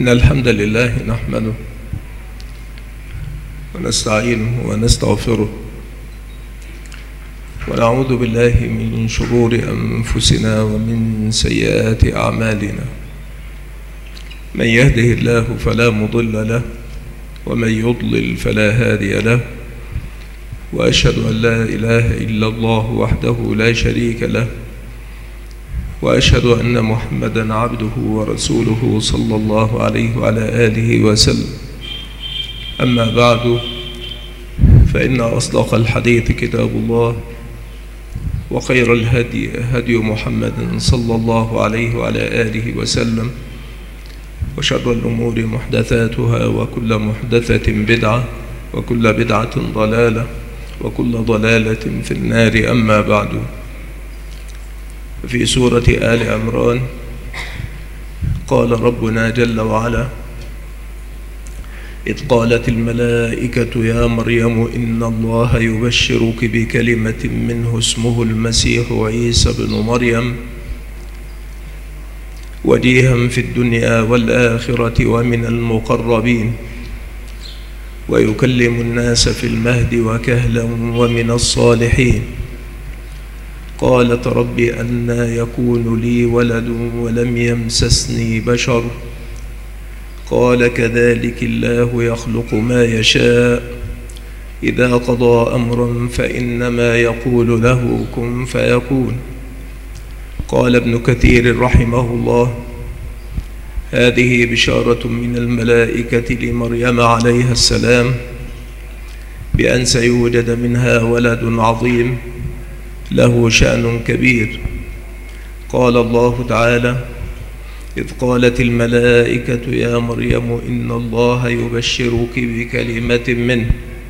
إن الحمد لله نحمده ونستعينه ونستغفره ونعوذ بالله من شرور أنفسنا ومن سيئات أعمالنا. من يهده الله فلا مضل له ومن يضلل فلا هادي له، وأشهد أن لا إله إلا الله وحده لا شريك له، وأشهد أن محمدًا عبده ورسوله صلى الله عليه وعلى آله وسلم. أما بعد، فإن أصدق الحديث كتاب الله، وخير الهدي هدي محمد صلى الله عليه وعلى آله وسلم، وشر الأمور محدثاتها، وكل محدثة بدعة، وكل بدعة ضلالة، وكل ضلالة في النار. أما بعد، في سورة آل عمران قال ربنا جل وعلا: إذ قالت الملائكة يا مريم إن الله يبشرك بكلمة منه اسمه المسيح عيسى بن مريم وجيها في الدنيا والآخرة ومن المقربين ويكلم الناس في المهد وكهلا ومن الصالحين. قالت رب أنى يكون لي ولد ولم يمسسني بشر قال كذلك الله يخلق ما يشاء إذا قضى أمرا فإنما يقول له كن فيكون. قال ابن كثير رحمه الله: هذه بشارة من الملائكة لمريم عليها السلام بأن سيوجد منها ولد عظيم له شأن كبير. قال الله تعالى: إذ قالت الملائكة يا مريم إن الله يبشرك بكلمة منه،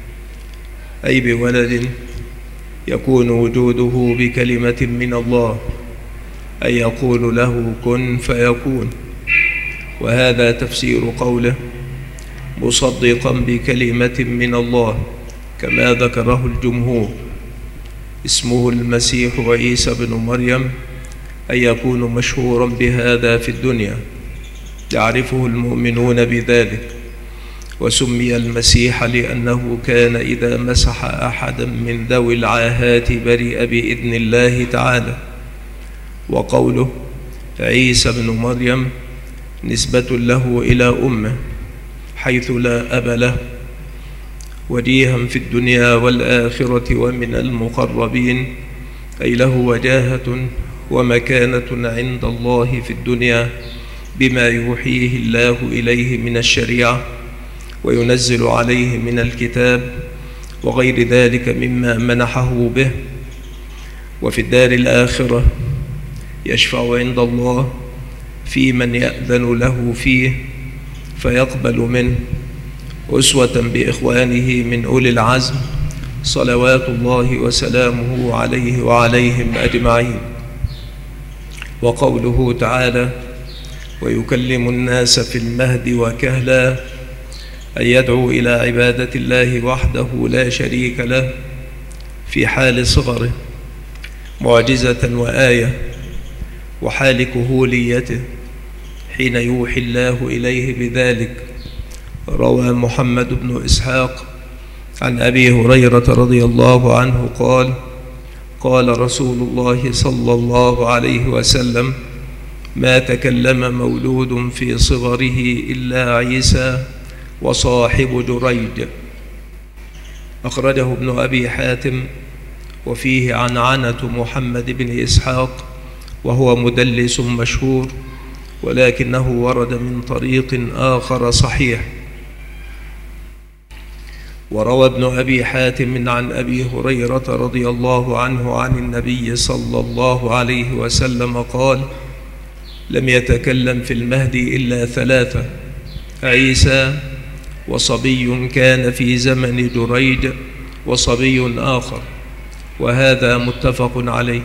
أي بولد يكون وجوده بكلمة من الله، أي يقول له كن فيكون. وهذا تفسير قوله مصدقا بكلمة من الله كما ذكره الجمهور. اسمه المسيح عيسى بن مريم، أي يكون مشهورا بهذا في الدنيا، يعرفه المؤمنون بذلك. وسمي المسيح لأنه كان إذا مسح أحدا من ذوي العاهات برئ بإذن الله تعالى. وقوله عيسى بن مريم نسبة له إلى أمه حيث لا أب له. وجيها في الدنيا والآخرة ومن المقربين، أي له وجاهة ومكانة عند الله في الدنيا بما يوحيه الله إليه من الشريعة وينزل عليه من الكتاب وغير ذلك مما منحه به. وفي الدار الآخرة يشفع عند الله في من يأذن له فيه فيقبل منه، أسوة بإخوانه من أولي العزم صلوات الله وسلامه عليه وعليهم أجمعين. وقوله تعالى: ويكلم الناس في المهد وكهلا، أي يدعو إلى عبادة الله وحده لا شريك له في حال صغره، معجزة وآية، وحال كهوليته حين يوحي الله إليه بذلك. روى محمد بن إسحاق عن أبي هريرة رضي الله عنه قال: قال رسول الله صلى الله عليه وسلم: ما تكلم مولود في صغره إلا عيسى وصاحب جريج. أخرجه ابن أبي حاتم، وفيه عنعنة محمد بن إسحاق، وهو مدلس مشهور، ولكنه ورد من طريق آخر صحيح. وروى ابن أبي حاتم عن أبي هريرة رضي الله عنه عن النبي صلى الله عليه وسلم قال: لم يتكلم في المهد إلا ثلاثة: عيسى، وصبي كان في زمن جريج، وصبي آخر. وهذا متفق عليه.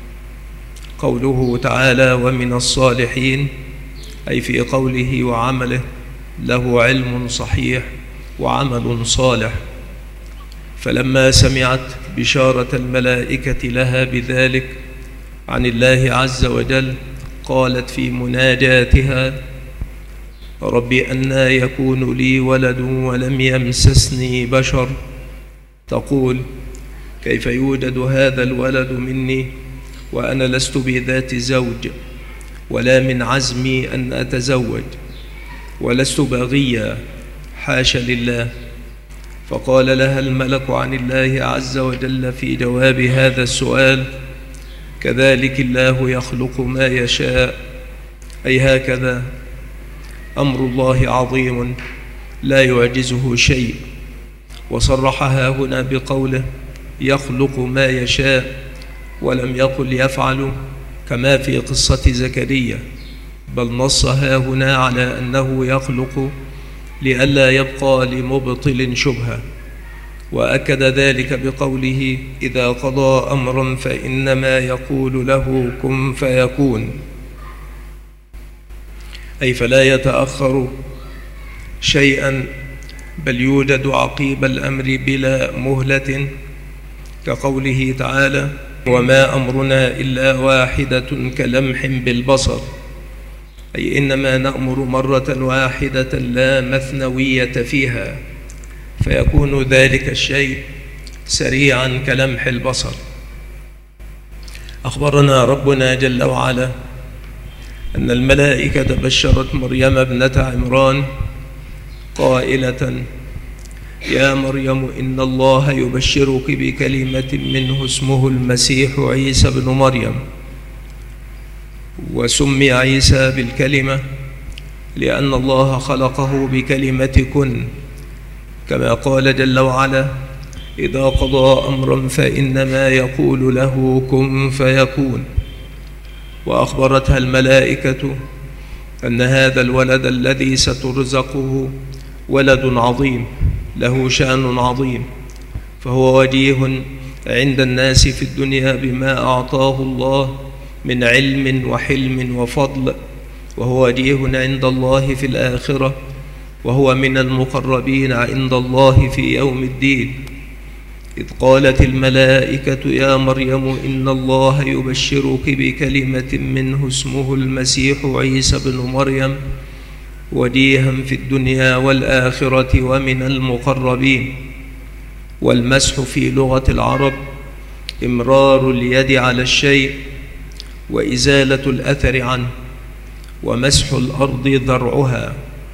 قوله تعالى ومن الصالحين، أي في قوله وعمله له علم صحيح وعمل صالح. فلما سمعت بشارة الملائكة لها بذلك عن الله عز وجل قالت في مناجاتها: رب أنى يكون لي ولد ولم يمسسني بشر. تقول كيف يوجد هذا الولد مني وأنا لست بذات زوج ولا من عزمي أن أتزوج ولست باغيا، حاشا لله. فقال لها الملك عن الله عز وجل في جواب هذا السؤال: كذلك الله يخلق ما يشاء، أي هكذا أمر الله عظيم لا يعجزه شيء. وصرحها هنا بقوله يخلق ما يشاء، ولم يقل يفعل كما في قصة زكريا، بل نصها هنا على أنه يخلق لئلا يبقى لمبطل شبهة. وأكد ذلك بقوله إذا قضى أمرا فإنما يقول له كن فيكون، أي فلا يتأخر شيئا بل يوجد عقيب الأمر بلا مهلة، كقوله تعالى وما أمرنا إلا واحدة كلمح بالبصر، أي إنما نأمر مرة واحدة لا مثنوية فيها، فيكون ذلك الشيء سريعا كلمح البصر. أخبرنا ربنا جل وعلا أن الملائكة بشرت مريم ابنة عمران قائلة يا مريم إن الله يبشرك بكلمة منه اسمه المسيح عيسى بن مريم. وسمي عيسى بالكلمة لأن الله خلقه بكلمة كن، كما قال جل وعلا إذا قضى أمرا فإنما يقول له كن فيكون. وأخبرتها الملائكة أن هذا الولد الذي سترزقه ولد عظيم له شأن عظيم، فهو وجيه عند الناس في الدنيا بما أعطاه الله من علم وحلم وفضل، وهو وجيه عند الله في الآخرة، وهو من المقربين عند الله في يوم الدين. إذ قالت الملائكة يا مريم إن الله يبشرك بكلمة منه اسمه المسيح عيسى بن مريم وجيها في الدنيا والآخرة ومن المقربين. والمسح في لغة العرب إمرار اليد على الشيء وإزالة الأثر عنه، ومسح الأرض ذرعها.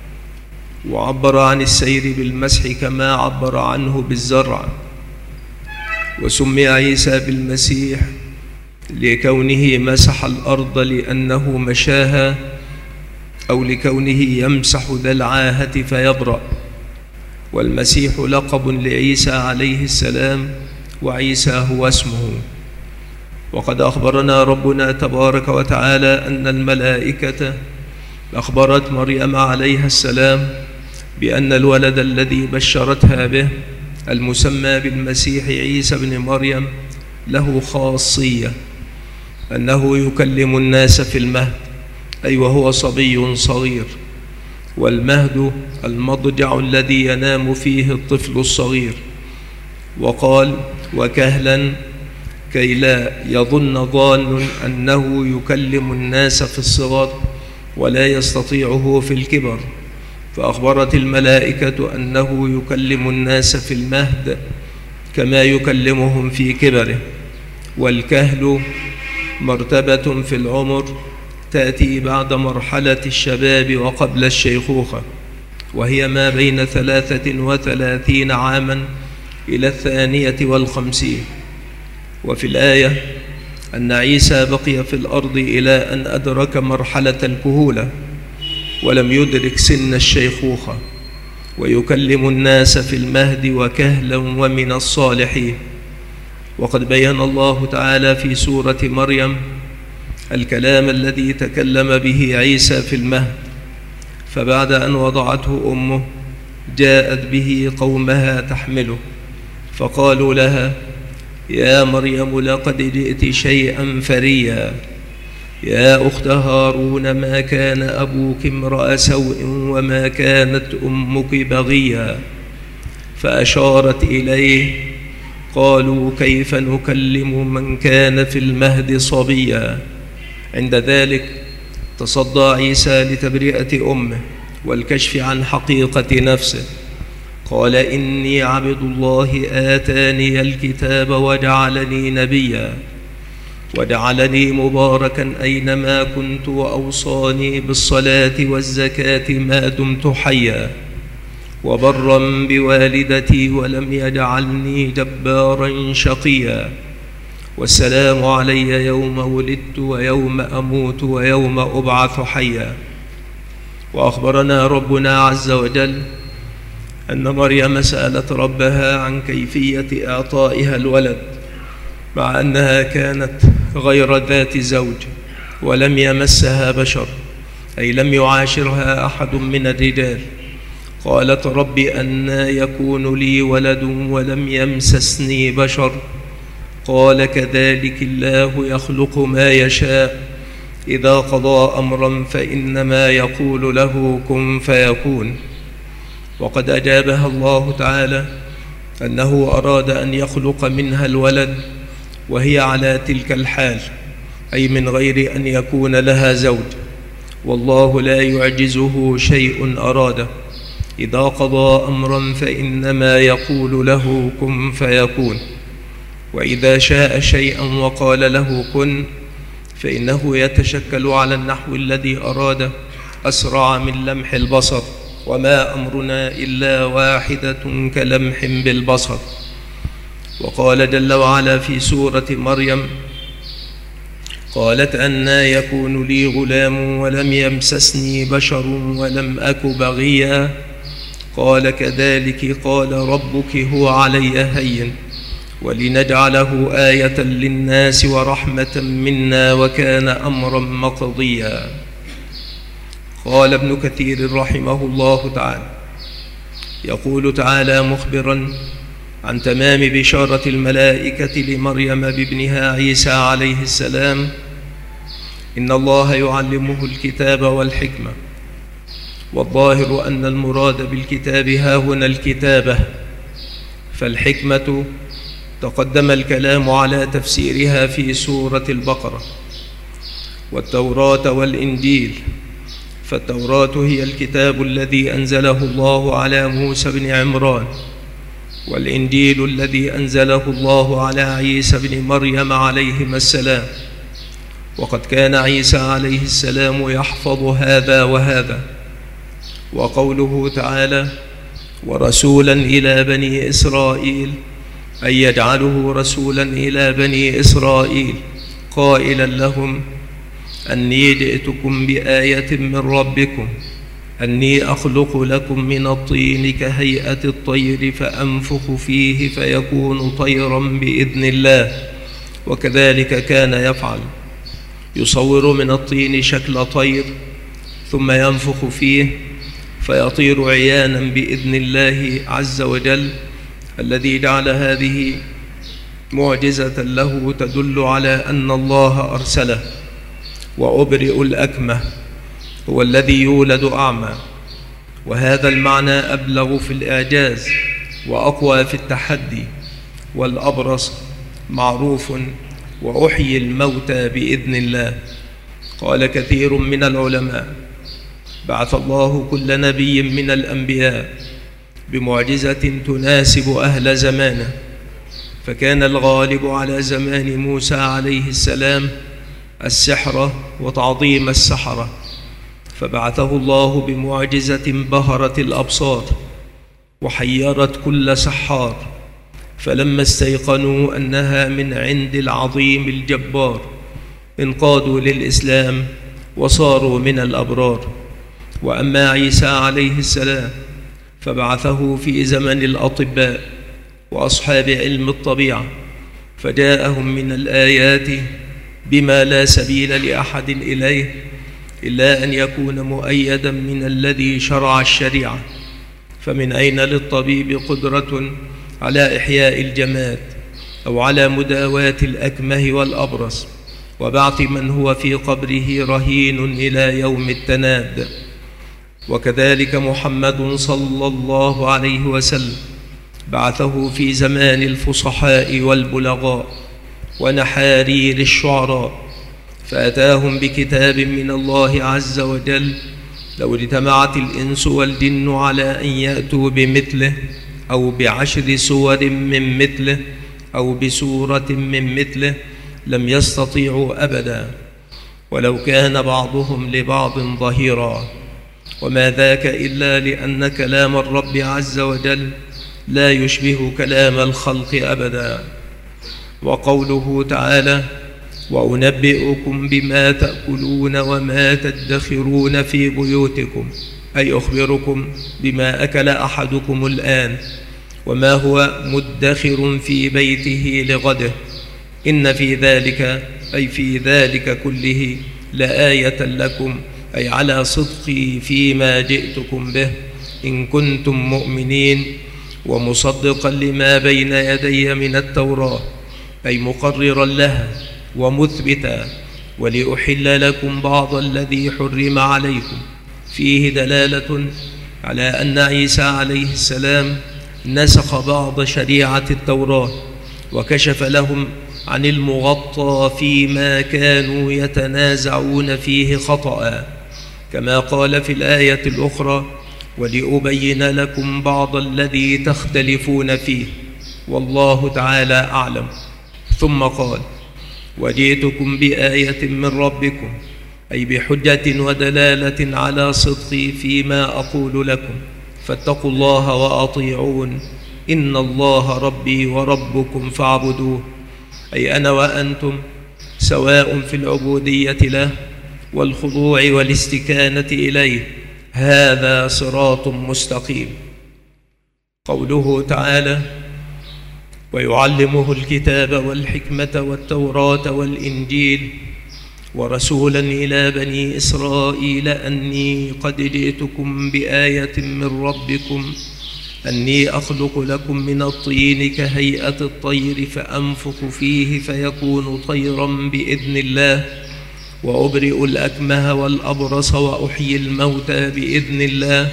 وعبر عن السير بالمسح كما عبر عنه بالزرع. وسمي عيسى بالمسيح لكونه مسح الأرض لأنه مشاها، أو لكونه يمسح ذا العاهة فيبرأ. والمسيح لقب لعيسى عليه السلام، وعيسى هو اسمه. وقد أخبرنا ربنا تبارك وتعالى أن الملائكة أخبرت مريم عليها السلام بأن الولد الذي بشرتها به المسمى بالمسيح عيسى بن مريم له خاصية، أنه يكلم الناس في المهد، أي وهو صبي صغير. والمهد المضجع الذي ينام فيه الطفل الصغير. وقال وكهلا كي لا يظن ضال أنه يكلم الناس في الصغر ولا يستطيعه في الكبر، فأخبرت الملائكة أنه يكلم الناس في المهد كما يكلمهم في كبره. والكهل مرتبة في العمر تأتي بعد مرحلة الشباب وقبل الشيخوخة، وهي ما بين 33 عاما إلى 52. وفي الآية أن عيسى بقي في الأرض إلى أن أدرك مرحلة الكهولة ولم يدرك سن الشيخوخة، ويكلم الناس في المهد وكهلا ومن الصالحين. وقد بين الله تعالى في سورة مريم الكلام الذي تكلم به عيسى في المهد، فبعد أن وضعته أمه جاءت به قومها تحمله، فقالوا لها يا مريم لقد جئت شيئا فريا، يا أخت هارون ما كان أبوك امرأ سوء وما كانت أمك بغيا. فأشارت إليه، قالوا كيف نكلم من كان في المهد صبيا. عند ذلك تصدى عيسى لتبرئة أمه والكشف عن حقيقة نفسه. قال: إني عبد الله آتاني الكتاب وجعلني نبيا وجعلني مباركا أينما كنت وأوصاني بالصلاة والزكاة ما دمت حيا وبرا بوالدتي ولم يجعلني جبارا شقيا والسلام علي يوم ولدت ويوم أموت ويوم أبعث حيا. وأخبرنا ربنا عز وجل أن مريم سألت ربها عن كيفية إعطائها الولد مع أنها كانت غير ذات زوج ولم يمسها بشر، أي لم يعاشرها أحد من الرجال. قالت: رب أنى يكون لي ولد ولم يمسسني بشر؟ قال: كذلك الله يخلق ما يشاء، إذا قضى أمرا فإنما يقول له كن فيكون. وقد أجابها الله تعالى أنه أراد أن يخلق منها الولد وهي على تلك الحال، أي من غير أن يكون لها زوج، والله لا يعجزه شيء أراده، إذا قضى أمرا فإنما يقول له كن فيكون. وإذا شاء شيئا وقال له كن فإنه يتشكل على النحو الذي أراده أسرع من لمح البصر، وما أمرنا إلا واحدة كلمح بالبصر. وقال جل وعلا في سورة مريم: قالت: أنى يكون لي غلام ولم يمسسني بشر ولم أك بغيا؟ قال: كذلك قال ربك هو علي هين ولنجعله آية للناس ورحمة منا وكان أمرا مقضيا. قال ابن كثير رحمه الله تعالى: يقول تعالى مخبرا عن تمام بشارة الملائكة لمريم بابنها عيسى عليه السلام: إن الله يعلمه الكتاب والحكمة. والظاهر أن المراد بالكتاب هاهنا الكتابة، فالحكمة تقدم الكلام على تفسيرها في سورة البقرة. والتوراة والإنجيل، فالتوراة هي الكتاب الذي أنزله الله على موسى بن عمران، والإنجيل الذي أنزله الله على عيسى بن مريم عليهما السلام. وقد كان عيسى عليه السلام يحفظ هذا وهذا. وقوله تعالى: ورسولا إلى بني إسرائيل، أي يجعله رسولا إلى بني إسرائيل قائلا لهم: أني جئتكم بآية من ربكم أني أخلق لكم من الطين كهيئة الطير فأنفخ فيه فيكون طيرا بإذن الله. وكذلك كان يفعل، يصور من الطين شكل طير ثم ينفخ فيه فيطير عيانا بإذن الله عز وجل، الذي جعل هذه معجزة له تدل على أن الله أرسله. وأبرئ الأكمه هو الذي يولد أعمى، وهذا المعنى أبلغ في الإعجاز وأقوى في التحدي. والأبرص معروف، وأحيي الموتى بإذن الله. قال كثير من العلماء: بعث الله كل نبي من الأنبياء بمعجزة تناسب أهل زمانه، فكان الغالب على زمان موسى عليه السلام السحر وتعظيم السحرة، فبعثه الله بمعجزة بهرت الأبصار وحيرت كل سحار، فلما استيقنوا أنها من عند العظيم الجبار انقادوا للإسلام وصاروا من الأبرار. وأما عيسى عليه السلام فبعثه في زمن الأطباء وأصحاب علم الطبيعة، فجاءهم من الآيات بما لا سبيل لأحد إليه إلا أن يكون مؤيدا من الذي شرع الشريعة. فمن أين للطبيب قدرة على إحياء الجماد أو على مداواة الأكمه والأبرص وبعث من هو في قبره رهين إلى يوم التناد؟ وكذلك محمد صلى الله عليه وسلم بعثه في زمان الفصحاء والبلغاء ونحارير الشعراء، فأتاهم بكتاب من الله عز وجل لو اجتمعت الإنس والجن على أن يأتوا بمثله أو ب10 سور من مثله أو بسورة من مثله لم يستطيعوا أبدا، ولو كان بعضهم لبعض ظهيرا. وما ذاك إلا لأن كلام الرب عز وجل لا يشبه كلام الخلق أبدا. وقوله تعالى: وأنبئكم بما تأكلون وما تدخرون في بيوتكم، أي أخبركم بما أكل أحدكم الآن وما هو مدخر في بيته لغده، إن في ذلك، أي في ذلك كله، لآية لكم، أي على صدقي فيما جئتكم به، إن كنتم مؤمنين، ومصدقا لما بين يدي من التوراة، أي مقررا لها ومثبتا، ولأحل لكم بعض الذي حرم عليكم. فيه دلالة على أن عيسى عليه السلام نسخ بعض شريعة التوراة وكشف لهم عن المغطى فيما كانوا يتنازعون فيه خطأ، كما قال في الآية الأخرى: ولأبين لكم بعض الذي تختلفون فيه والله تعالى أعلم. ثم قال: وجئتكم بآية من ربكم، أي بحجة ودلالة على صدقي فيما أقول لكم، فاتقوا الله وأطيعون، إن الله ربي وربكم فاعبدوه، أي أنا وأنتم سواء في العبودية له والخضوع والاستكانة إليه، هذا صراط مستقيم. قوله تعالى: ويعلمه الكتاب والحكمة والتوراة والإنجيل، ورسولا إلى بني إسرائيل أني قد جئتكم بآية من ربكم، أني أخلق لكم من الطين كهيئة الطير فأنفخ فيه فيكون طيرا بإذن الله، وأبرئ الأكمه والأبرص وأحيي الموتى بإذن الله،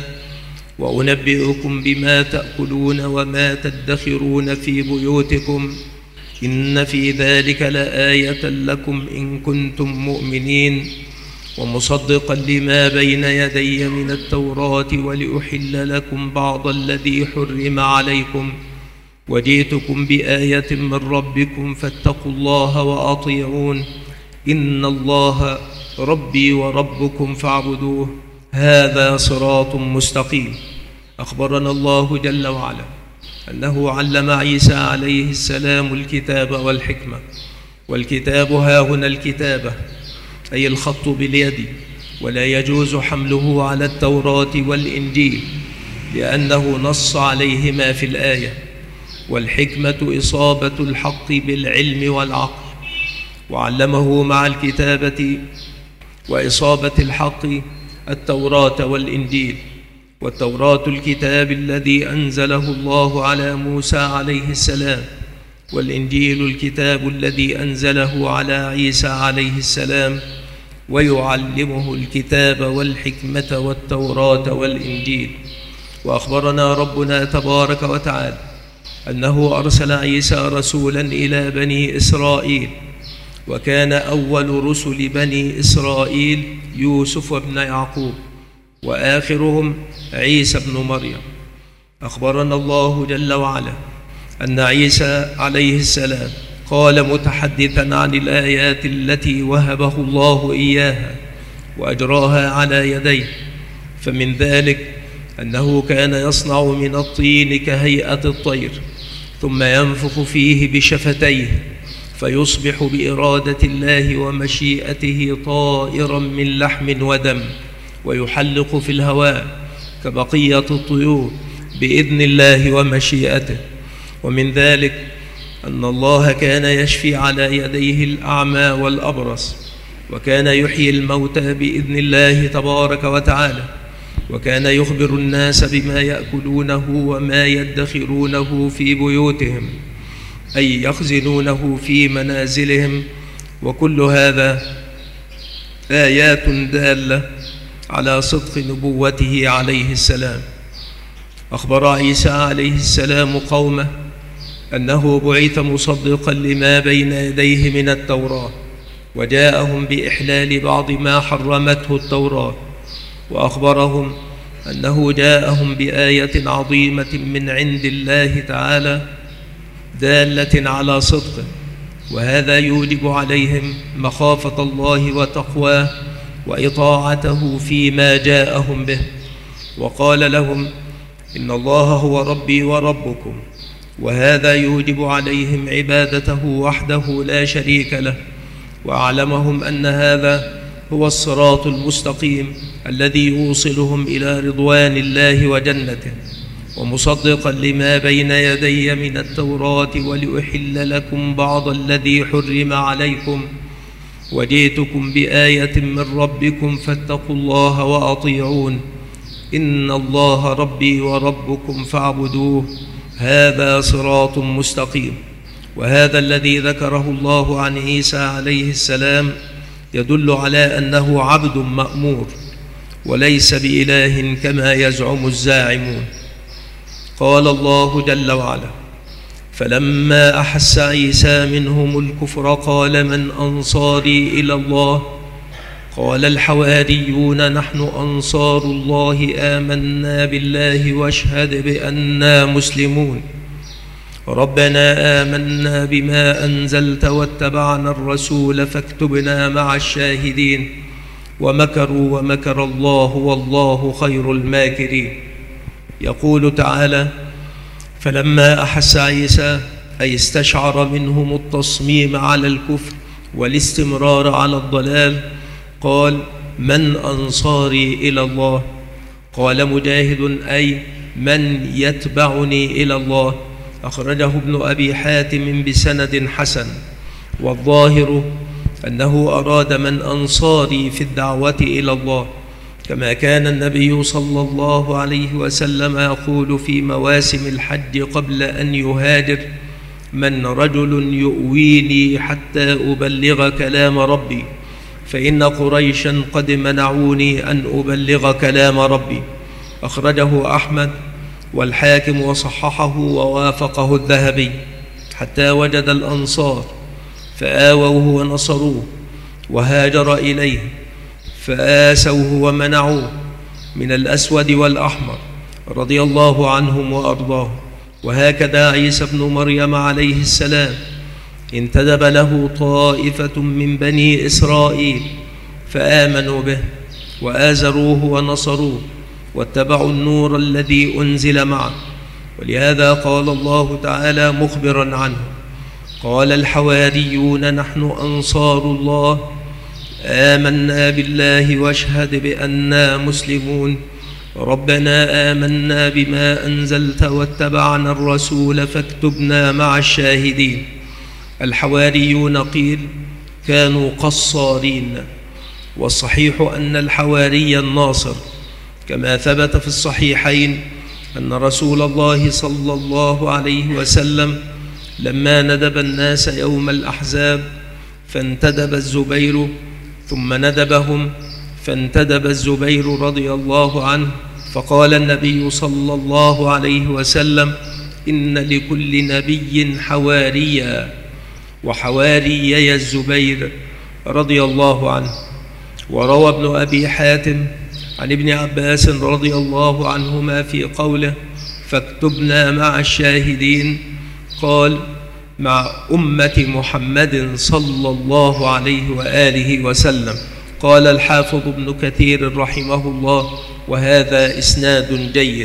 وأنبئكم بما تأكلون وما تدخرون في بيوتكم، إن في ذلك لآية لكم إن كنتم مؤمنين، ومصدقا لما بين يدي من التوراة، ولأحل لكم بعض الذي حرم عليكم، وجئتكم بآية من ربكم، فاتقوا الله وأطيعون، إن الله ربي وربكم فاعبدوه، هذا صراط مستقيم. أخبرنا الله جل وعلا أنه علم عيسى عليه السلام الكتاب والحكمة. والكتاب هاهنا الكتابة، أي الخط باليد، ولا يجوز حمله على التوراة والإنجيل لأنه نص عليهما في الآية. والحكمة إصابة الحق بالعلم والعقل، وعلمه مع الكتابة وإصابة الحق التوراة والإنجيل. والتوراة الكتاب الذي أنزله الله على موسى عليه السلام، والإنجيل الكتاب الذي أنزله على عيسى عليه السلام، ويعلمه الكتاب والحكمة والتوراة والإنجيل. وأخبرنا ربنا تبارك وتعالى أنه أرسل عيسى رسولا إلى بني إسرائيل، وكان أول رسل بني إسرائيل يوسف بن يعقوب، وآخرهم عيسى بن مريم. أخبرنا الله جل وعلا أن عيسى عليه السلام قال متحدثا عن الآيات التي وهبه الله إياها وأجراها على يديه، فمن ذلك أنه كان يصنع من الطين كهيئة الطير، ثم ينفخ فيه بشفتيه فيصبح بإرادة الله ومشيئته طائرا من لحم ودم، ويحلق في الهواء كبقية الطيور بإذن الله ومشيئته. ومن ذلك أن الله كان يشفي على يديه الأعمى والأبرص، وكان يحيي الموتى بإذن الله تبارك وتعالى، وكان يخبر الناس بما يأكلونه وما يدخرونه في بيوتهم، أي يخزنونه في منازلهم. وكل هذا آيات دالة على صدق نبوته عليه السلام. أخبر عيسى عليه السلام قومه أنه بعث مصدقا لما بين يديه من التوراة، وجاءهم بإحلال بعض ما حرمته التوراة، وأخبرهم أنه جاءهم بآية عظيمة من عند الله تعالى دالة على صدقه، وهذا يوجب عليهم مخافة الله وتقواه وإطاعته فيما جاءهم به. وقال لهم: إن الله هو ربي وربكم، وهذا يوجب عليهم عبادته وحده لا شريك له. وأعلمهم أن هذا هو الصراط المستقيم الذي يوصلهم إلى رضوان الله وجنته، ومصدقا لما بين يدي من التوراة ولأحل لكم بعض الذي حرم عليكم، وجئتكم بآية من ربكم فاتقوا الله وأطيعون، إن الله ربي وربكم فاعبدوه، هذا صراط مستقيم. وهذا الذي ذكره الله عن عيسى عليه السلام يدل على أنه عبد مأمور وليس بإله كما يزعم الزاعمون. قال الله جل وعلا: فلما أحس عيسى منهم الكفر قال من أنصاري إلى الله؟ قال الحواريون نحن أنصار الله، آمنا بالله واشهد بأننا مسلمون. ربنا آمنا بما أنزلت واتبعنا الرسول فاكتبنا مع الشاهدين. ومكروا ومكر الله والله خير الماكرين. يقول تعالى: فلما أحس عيسى، أي استشعر منهم التصميم على الكفر والاستمرار على الضلال، قال: من أنصاري إلى الله؟ قال مجاهد: أي من يتبعني إلى الله. أخرجه ابن أبي حاتم بسند حسن. والظاهر أنه أراد من أنصاري في الدعوة إلى الله، كما كان النبي صلى الله عليه وسلم يقول في مواسم الحج قبل أن يهاجر: من رجل يؤويني حتى أبلغ كلام ربي، فإن قريشا قد منعوني أن أبلغ كلام ربي. أخرجه أحمد والحاكم وصححه ووافقه الذهبي. حتى وجد الأنصار فآووه ونصروه، وهاجر إليه فآسوه ومنعوه من الأسود والأحمر رضي الله عنهم وأرضاهم. وهكذا عيسى ابن مريم عليه السلام انتدب له طائفة من بني إسرائيل فآمنوا به وآزروه ونصروه واتبعوا النور الذي أنزل معه. ولهذا قال الله تعالى مخبرا عنه: قال الحواريون نحن أنصار الله، آمنا بالله واشهد بأننا مسلمون. ربنا آمنا بما أنزلت واتبعنا الرسول فاكتبنا مع الشاهدين. الحواريون قيل كانوا قصارين، والصحيح أن الحواري الناصر، كما ثبت في الصحيحين أن رسول الله صلى الله عليه وسلم لما ندب الناس يوم الأحزاب فانتدب الزبير، ثم ندبهم فانتدب الزبير رضي الله عنه، فقال النبي صلى الله عليه وسلم: إن لكل نبي حواريا، وحواريي الزبير رضي الله عنه. وروى ابن أبي حاتم عن ابن عباس رضي الله عنهما في قوله: فاكتبنا مع الشاهدين، قال: مع أمة محمد صلى الله عليه وآله وسلم. قال الحافظ ابن كثير رحمه الله: وهذا إسناد جيد.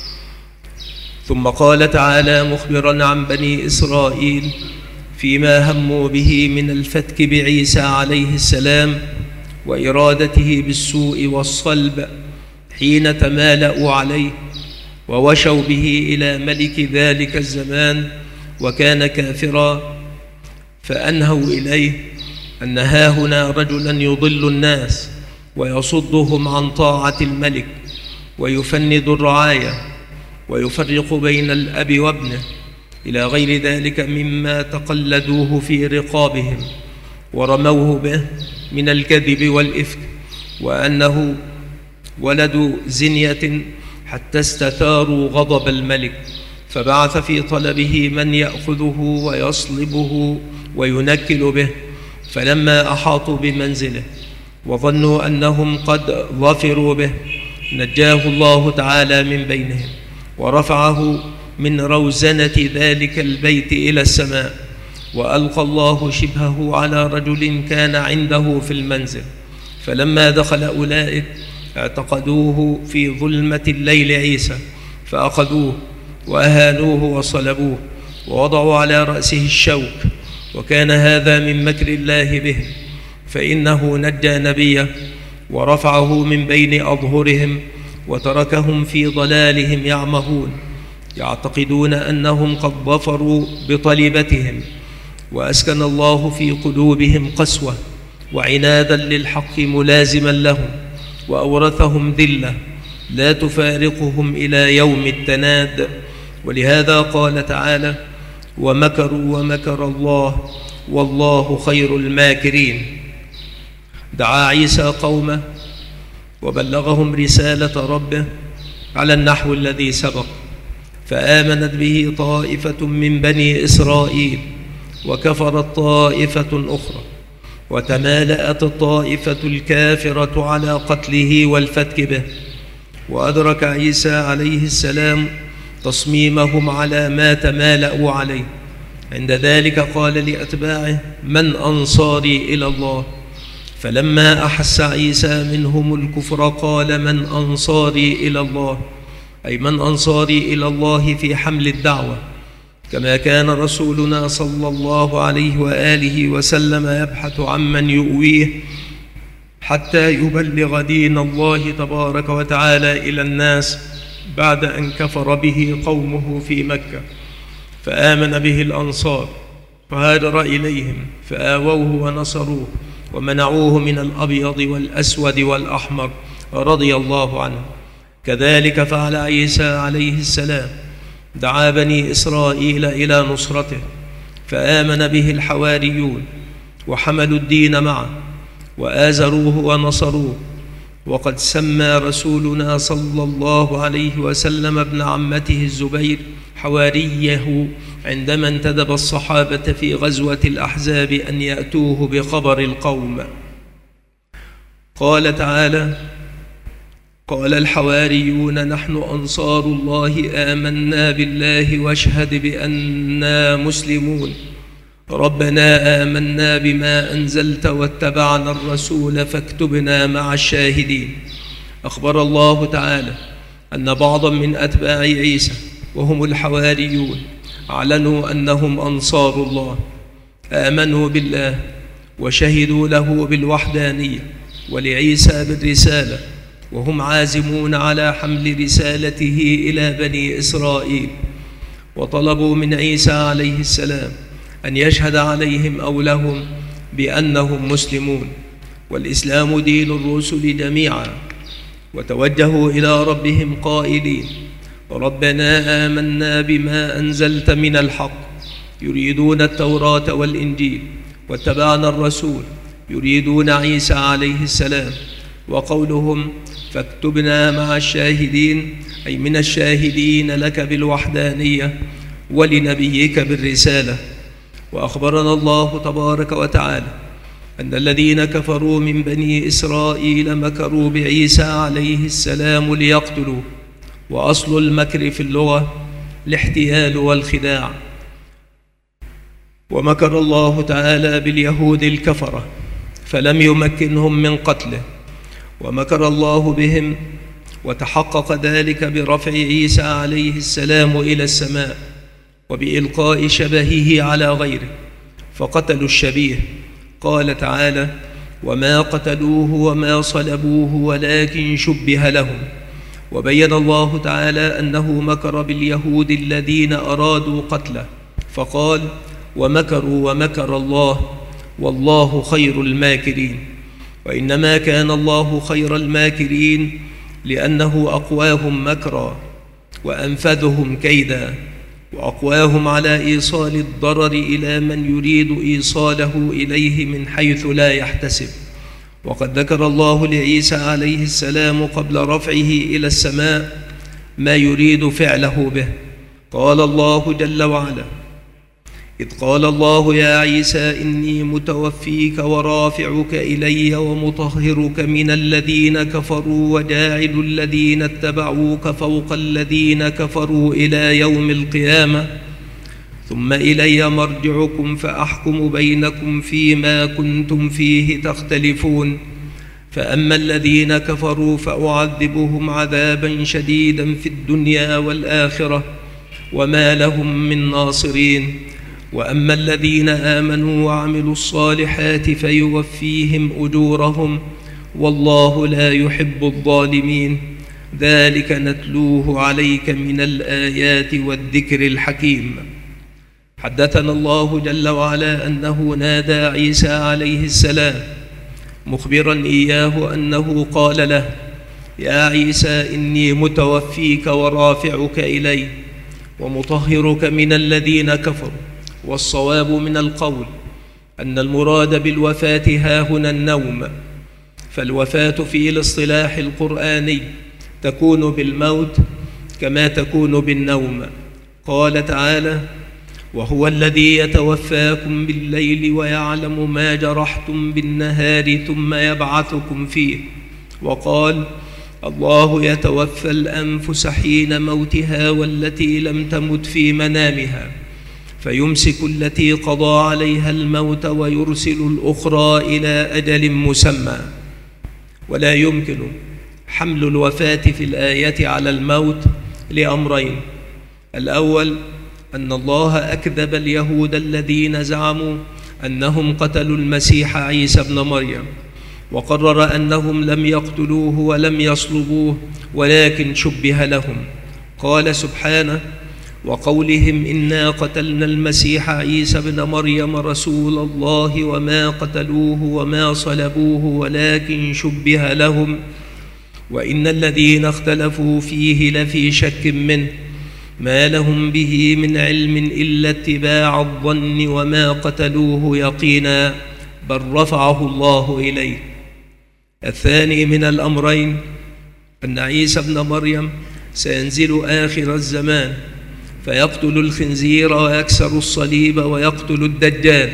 ثم قال تعالى مخبرا عن بني إسرائيل فيما هموا به من الفتك بعيسى عليه السلام وإرادته بالسوء والصلب حين تمالأوا عليه ووشوا به إلى ملك ذلك الزمان وكان كافرا، فأنهوا إليه أن هاهنا رجلا يضل الناس ويصدهم عن طاعة الملك ويفند الرعاية ويفرق بين الأب وابنه إلى غير ذلك مما تقلدوه في رقابهم ورموه به من الكذب والإفك، وأنه ولد زنية حتى استثاروا غضب الملك، فبعث في طلبه من يأخذه ويصلبه وينكل به. فلما أحاطوا بمنزله وظنوا أنهم قد ظفروا به نجاه الله تعالى من بينهم ورفعه من روزنة ذلك البيت إلى السماء، وألقى الله شبهه على رجل كان عنده في المنزل، فلما دخل أولئك اعتقدوه في ظلمة الليل عيسى، فأخذوه وأهانوه وصلبوه ووضعوا على رأسه الشوك، وكان هذا من مكر الله به، فإنه نجى نبيه ورفعه من بين أظهرهم وتركهم في ضلالهم يعمهون، يعتقدون أنهم قد ظفروا بطلبتهم، وأسكن الله في قلوبهم قسوة وعنادا للحق ملازما لهم، وأورثهم ذلة لا تفارقهم إلى يوم التناد. ولهذا قال تعالى: ومكروا ومكر الله والله خير الماكرين. دعا عيسى قومه وبلغهم رسالة ربه على النحو الذي سبق، فآمنت به طائفة من بني إسرائيل وكفرت طائفة أخرى، وتمالأت الطائفة الكافرة على قتله والفتك به. وأدرك عيسى عليه السلام تصميمهم على ما تمالأوا عليه، عند ذلك قال لأتباعه: من أنصاري إلى الله؟ فلما أحس عيسى منهم الكفر قال: من أنصاري إلى الله؟ أي من أنصاري إلى الله في حمل الدعوة، كما كان رسولنا صلى الله عليه وآله وسلم يبحث عمن يؤويه حتى يبلغ دين الله تبارك وتعالى إلى الناس بعد أن كفر به قومه في مكة، فآمن به الأنصار فهاجر إليهم فآووه ونصروه ومنعوه من الأبيض والأسود والأحمر رضي الله عنه. كذلك فعل عيسى عليه السلام، دعا بني إسرائيل إلى نصرته فآمن به الحواريون وحملوا الدين معه وآزروه ونصروه. وقد سمى رسولنا صلى الله عليه وسلم ابن عمته الزبير حواريه عندما انتدب الصحابة في غزوة الأحزاب أن يأتوه بخبر القوم. قال تعالى: قال الحواريون نحن أنصار الله آمنا بالله واشهد بأننا مسلمون، ربنا آمنا بما أنزلت واتبعنا الرسول فاكتبنا مع الشاهدين. أخبر الله تعالى أن بعضا من أتباع عيسى وهم الحواريون أعلنوا أنهم أنصار الله، آمنوا بالله وشهدوا له بالوحدانية ولعيسى بالرسالة، وهم عازمون على حمل رسالته إلى بني إسرائيل، وطلبوا من عيسى عليه السلام أن يشهد عليهم أو لهم بأنهم مسلمون، والإسلام دين الرسل جميعا. وتوجهوا إلى ربهم قائلين: ربنا آمنا بما أنزلت من الحق، يريدون التوراة والإنجيل، واتبعنا الرسول، يريدون عيسى عليه السلام. وقولهم فاكتبنا مع الشاهدين أي من الشاهدين لك بالوحدانية ولنبيك بالرسالة. وأخبرنا الله تبارك وتعالى أن الذين كفروا من بني إسرائيل مكروا بعيسى عليه السلام ليقتلوه، وأصل المكر في اللغة الاحتيال والخداع. ومكر الله تعالى باليهود الكفرة فلم يمكنهم من قتله، ومكر الله بهم وتحقق ذلك برفع عيسى عليه السلام إلى السماء وبإلقاء شبهه على غيره، فقتلوا الشبيه. قال تعالى: وما قتلوه وما صلبوه ولكن شبه لهم. وبين الله تعالى أنه مكر باليهود الذين أرادوا قتله، فقال: ومكروا ومكر الله والله خير الماكرين. وإنما كان الله خير الماكرين لأنه أقواهم مكرا وأنفذهم كيدا، وأقواهم على إيصال الضرر إلى من يريد إيصاله إليه من حيث لا يحتسب. وقد ذكر الله لعيسى عليه السلام قبل رفعه إلى السماء ما يريد فعله به. قال الله جل وعلا: إذ قال الله يا عيسى إني متوفيك ورافعك إلي ومطهرك من الذين كفروا وجاعل الذين اتبعوك فوق الذين كفروا إلى يوم القيامة ثم إلي مرجعكم فأحكم بينكم فيما كنتم فيه تختلفون فأما الذين كفروا فأعذبهم عذابا شديدا في الدنيا والآخرة وما لهم من ناصرين وأما الذين آمنوا وعملوا الصالحات فيوفيهم أجورهم والله لا يحب الظالمين ذلك نتلوه عليك من الآيات والذكر الحكيم. حدثنا الله جل وعلا أنه نادى عيسى عليه السلام مخبرا إياه أنه قال له يا عيسى إني متوفيك ورافعك إلي ومطهرك من الذين كفروا. والصواب من القول أن المراد بالوفاة هاهنا النوم، فالوفاة في الاصطلاح القرآني تكون بالموت كما تكون بالنوم. قال تعالى وهو الذي يتوفاكم بالليل ويعلم ما جرحتم بالنهار ثم يبعثكم فيه. وقال الله يتوفى الأنفس حين موتها والتي لم تمت في منامها فيمسك التي قضى عليها الموت ويرسل الأخرى إلى أجل مسمى. ولا يمكن حمل الوفاة في الآية على الموت لأمرين: الأول أن الله أكذب اليهود الذين زعموا أنهم قتلوا المسيح عيسى ابن مريم، وقرر أنهم لم يقتلوه ولم يصلبوه ولكن شبه لهم. قال سبحانه وقولهم إنا قتلنا المسيح عيسى ابن مريم رسول الله وما قتلوه وما صلبوه ولكن شبه لهم وإن الذين اختلفوا فيه لفي شك منه ما لهم به من علم إلا اتباع الظن وما قتلوه يقينا بل رفعه الله إليه. الثاني من الأمرين أن عيسى ابن مريم سينزل آخر الزمان فيقتل الخنزير ويكسر الصليب ويقتل الدجال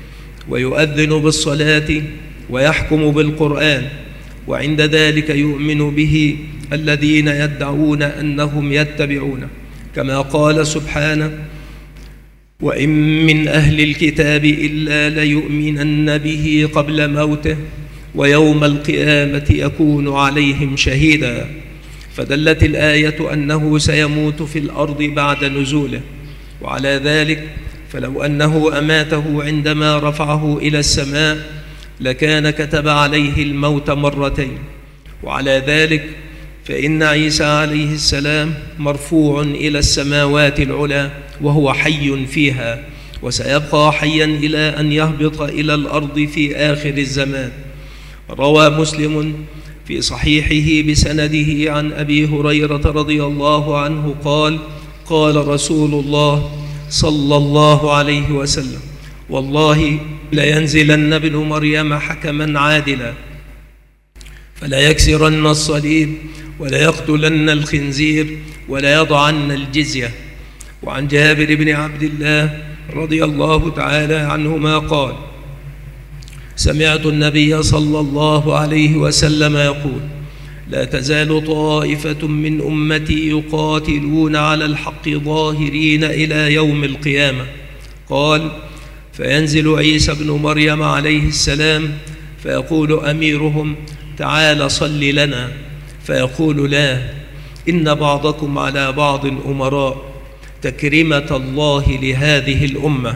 ويؤذن بالصلاة ويحكم بالقرآن، وعند ذلك يؤمن به الذين يدعون أنهم يتبعونه، كما قال سبحانه وإن من أهل الكتاب إلا ليؤمنن به قبل موته ويوم القيامة يكون عليهم شهيدا. فدلت الآية أنه سيموت في الأرض بعد نزوله، وعلى ذلك فلو أنه أماته عندما رفعه إلى السماء لكان كتب عليه الموت مرتين. وعلى ذلك فإن عيسى عليه السلام مرفوع إلى السماوات العلى وهو حي فيها، وسيبقى حيا إلى أن يهبط إلى الأرض في آخر الزمان. روى مسلم في صحيحه بسنده عن أبي هريرة رضي الله عنه قال قال رسول الله صلى الله عليه وسلم والله لينزلن ابن مريم حكما عادلا فلا يكسرن الصليب ولا يقتلن الخنزير ولا يضعن الجزية. وعن جابر بن عبد الله رضي الله تعالى عنهما قال سمعت النبي صلى الله عليه وسلم يقول لا تزال طائفة من أمتي يقاتلون على الحق ظاهرين إلى يوم القيامة. قال فينزل عيسى بن مريم عليه السلام فيقول أميرهم تعال صل لنا، فيقول لا إن بعضكم على بعض أمراء تكريمة الله لهذه الأمة.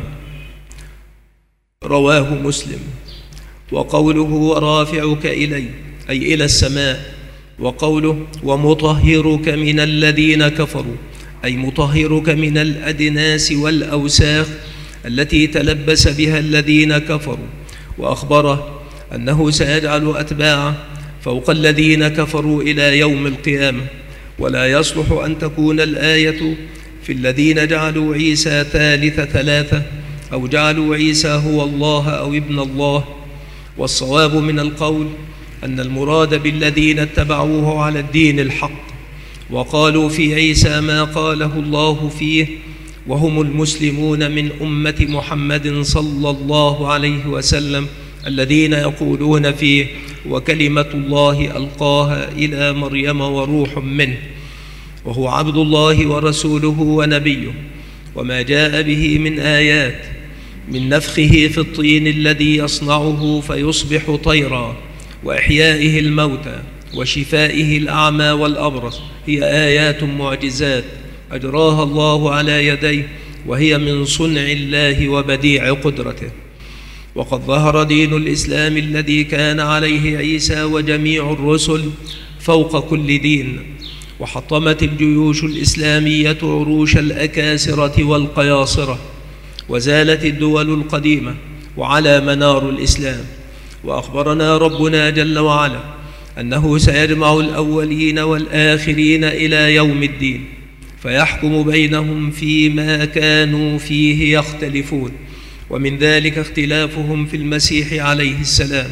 رواه مسلم. وقوله ورافعك إلي أي إلى السماء، وقوله ومطهرك من الذين كفروا أي مطهرك من الأدناس والأوساخ التي تلبس بها الذين كفروا، وأخبره أنه سيجعل أتباعه فوق الذين كفروا إلى يوم القيامة. ولا يصلح أن تكون الآية في الذين جعلوا عيسى ثالث ثلاثة أو جعلوا عيسى هو الله أو ابن الله. والصواب من القول أن المراد بالذين اتبعوه على الدين الحق وقالوا في عيسى ما قاله الله فيه وهم المسلمون من أمة محمد صلى الله عليه وسلم الذين يقولون فيه: وكلمة الله ألقاها إلى مريم وروح منه، وهو عبد الله ورسوله ونبيه، وما جاء به من آيات، من نفخه في الطين الذي يصنعه فيصبح طيرا، وإحيائه الموتى، وشفائه الأعمى والأبرص، هي آيات معجزات أجراها الله على يديه، وهي من صنع الله وبديع قدرته. وقد ظهر دين الإسلام الذي كان عليه عيسى وجميع الرسل فوق كل دين، وحطمت الجيوش الإسلامية عروش الأكاسرة والقياصرة، وزالت الدول القديمة وعلى منار الإسلام. وأخبرنا ربنا جل وعلا أنه سيجمع الأولين والآخرين إلى يوم الدين، فيحكم بينهم فيما كانوا فيه يختلفون، ومن ذلك اختلافهم في المسيح عليه السلام.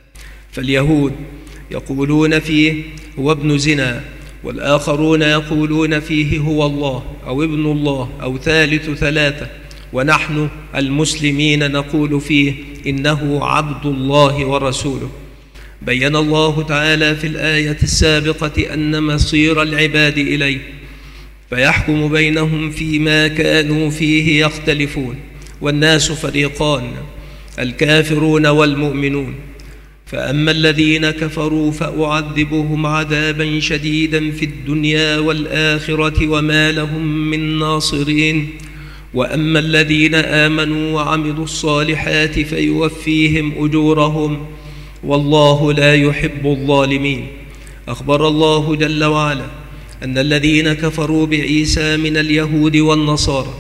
فاليهود يقولون فيه هو ابن زنا، والآخرون يقولون فيه هو الله أو ابن الله أو ثالث ثلاثة، ونحن المسلمين نقول فيه إنه عبد الله ورسوله. بين الله تعالى في الآية السابقة أن مصير العباد إليه، فيحكم بينهم فيما كانوا فيه يختلفون. والناس فريقان: الكافرون والمؤمنون. فأما الذين كفروا فأعذبهم عذابا شديدا في الدنيا والآخرة وما لهم من ناصرين، وأما الذين آمنوا وعملوا الصالحات فيوفيهم أجورهم والله لا يحب الظالمين. أخبر الله جل وعلا أن الذين كفروا بعيسى من اليهود والنصارى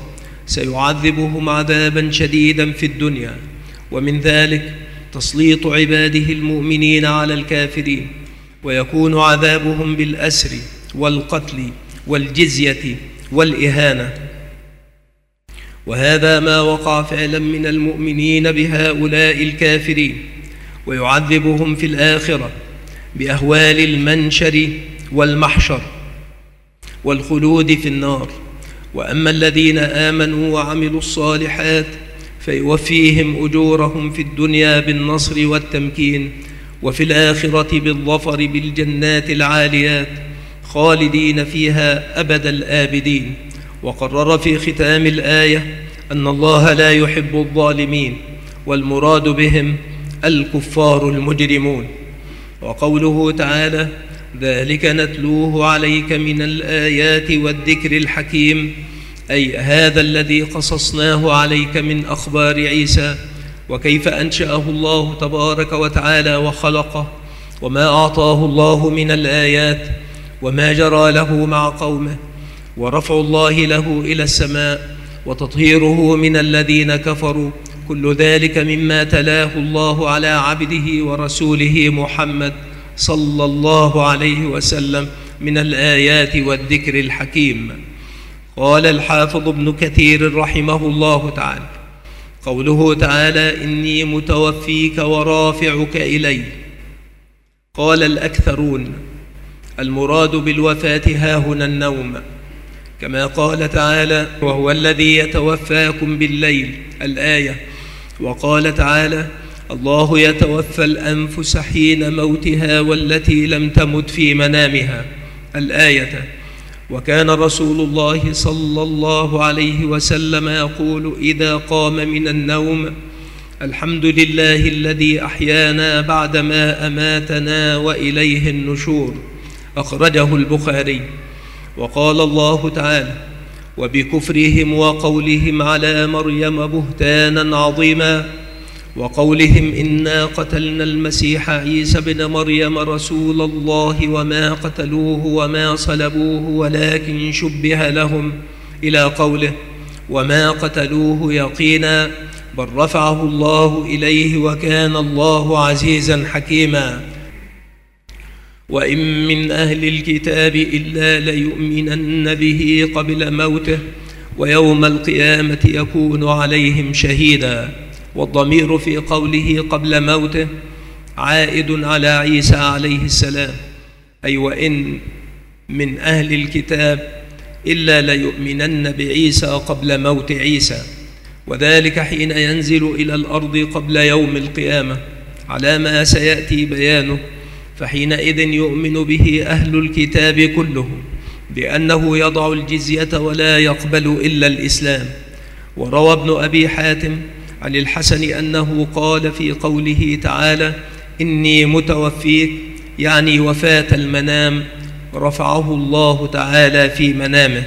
سيعذبهم عذابا شديدا في الدنيا، ومن ذلك تسليط عباده المؤمنين على الكافرين، ويكون عذابهم بالأسر والقتل والجزية والإهانة. وهذا ما وقع فعلا من المؤمنين بهؤلاء الكافرين، ويعذبهم في الآخرة بأهوال المنشر والمحشر والخلود في النار. وأما الذين آمنوا وعملوا الصالحات فيوفيهم أجورهم في الدنيا بالنصر والتمكين، وفي الآخرة بالظفر بالجنات العاليات خالدين فيها أبد الآبدين. وقرر في ختام الآية أن الله لا يحب الظالمين، والمراد بهم الكفار المجرمون. وقوله تعالى: ذلك نتلوه عليك من الآيات والذكر الحكيم، أي هذا الذي قصصناه عليك من أخبار عيسى، وكيف أنشأه الله تبارك وتعالى وخلقه، وما أعطاه الله من الآيات، وما جرى له مع قومه، ورفع الله له إلى السماء، وتطهيره من الذين كفروا. كل ذلك مما تلاه الله على عبده ورسوله محمد صلى الله عليه وسلم من الآيات والذكر الحكيم. قال الحافظ ابن كثير رحمه الله تعالى: قوله تعالى: إني متوفيك ورافعك إلي. قال الأكثرون: المراد بالوفاة هاهنا النوم، كما قال تعالى: وهو الذي يتوفاكم بالليل، الآية. وقال تعالى: الله يتوفى الأنفس حين موتها والتي لم تمت في منامها، الآية. وكان رسول الله صلى الله عليه وسلم يقول إذا قام من النوم: الحمد لله الذي أحيانا بعدما أماتنا وإليه النشور، أخرجه البخاري. وقال الله تعالى: وبكفرهم وقولهم على مريم بهتانا عظيما، وقولهم إنا قتلنا المسيح عيسى بن مريم رسول الله وما قتلوه وما صلبوه ولكن شبه لهم، إلى قوله: وما قتلوه يقينا بل رفعه الله إليه وكان الله عزيزا حكيما. وإن من أهل الكتاب إلا ليؤمنن به قبل موته ويوم القيامة يكون عليهم شهيدا. والضمير في قوله قبل موته عائد على عيسى عليه السلام، أي وإن من أهل الكتاب إلا ليؤمنن بعيسى قبل موت عيسى، وذلك حين ينزل إلى الأرض قبل يوم القيامة على ما سيأتي بيانه، فحينئذ يؤمن به أهل الكتاب كلهم، لأنه يضع الجزية ولا يقبل إلا الإسلام. وروى ابن أبي حاتم عن الحسن أنه قال في قوله تعالى: إني متوفيك، يعني وفاة المنام، رفعه الله تعالى في منامه.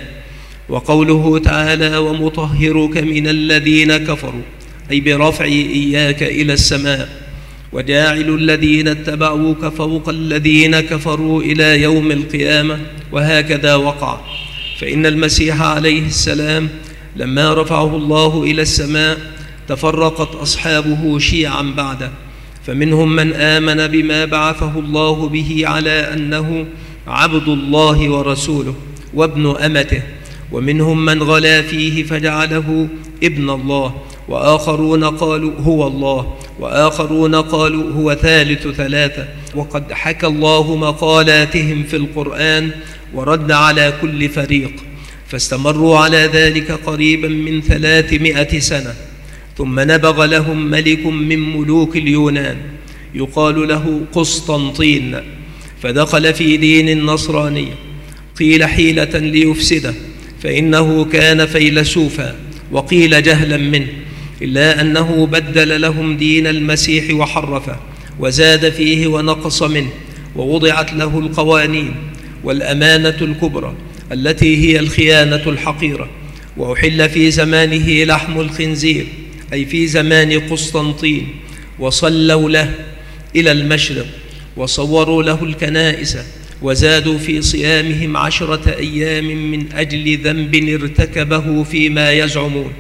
وقوله تعالى: ومطهرك من الذين كفروا، أي برفعي إياك إلى السماء، وجاعل الذين اتبعوك فوق الذين كفروا إلى يوم القيامة، وهكذا وقع. فإن المسيح عليه السلام لما رفعه الله إلى السماء تفرقت أصحابه شيعا بعده، فمنهم من آمن بما بعثه الله به على أنه عبد الله ورسوله وابن أمته، ومنهم من غلا فيه فجعله ابن الله، وآخرون قالوا هو الله، وآخرون قالوا هو ثالث ثلاثة. وقد حكى الله مقالاتهم في القرآن ورد على كل فريق، فاستمروا على ذلك قريبا من 300 سنة، ثم نبغ لهم ملك من ملوك اليونان يقال له قسطنطين، فدخل في دين النصرانية، قيل حيلة ليفسده، فإنه كان فيلسوفا، وقيل جهلا منه، إلا أنه بدل لهم دين المسيح وحرفه، وزاد فيه ونقص منه، ووضعت له القوانين والأمانة الكبرى التي هي الخيانة الحقيرة. وأحل في زمانه لحم الخنزير، أي في زمان قسطنطين، وصلوا له إلى المشرق، وصوروا له الكنائس، وزادوا في صيامهم 10 أيام من أجل ذنب ارتكبه فيما يزعمون.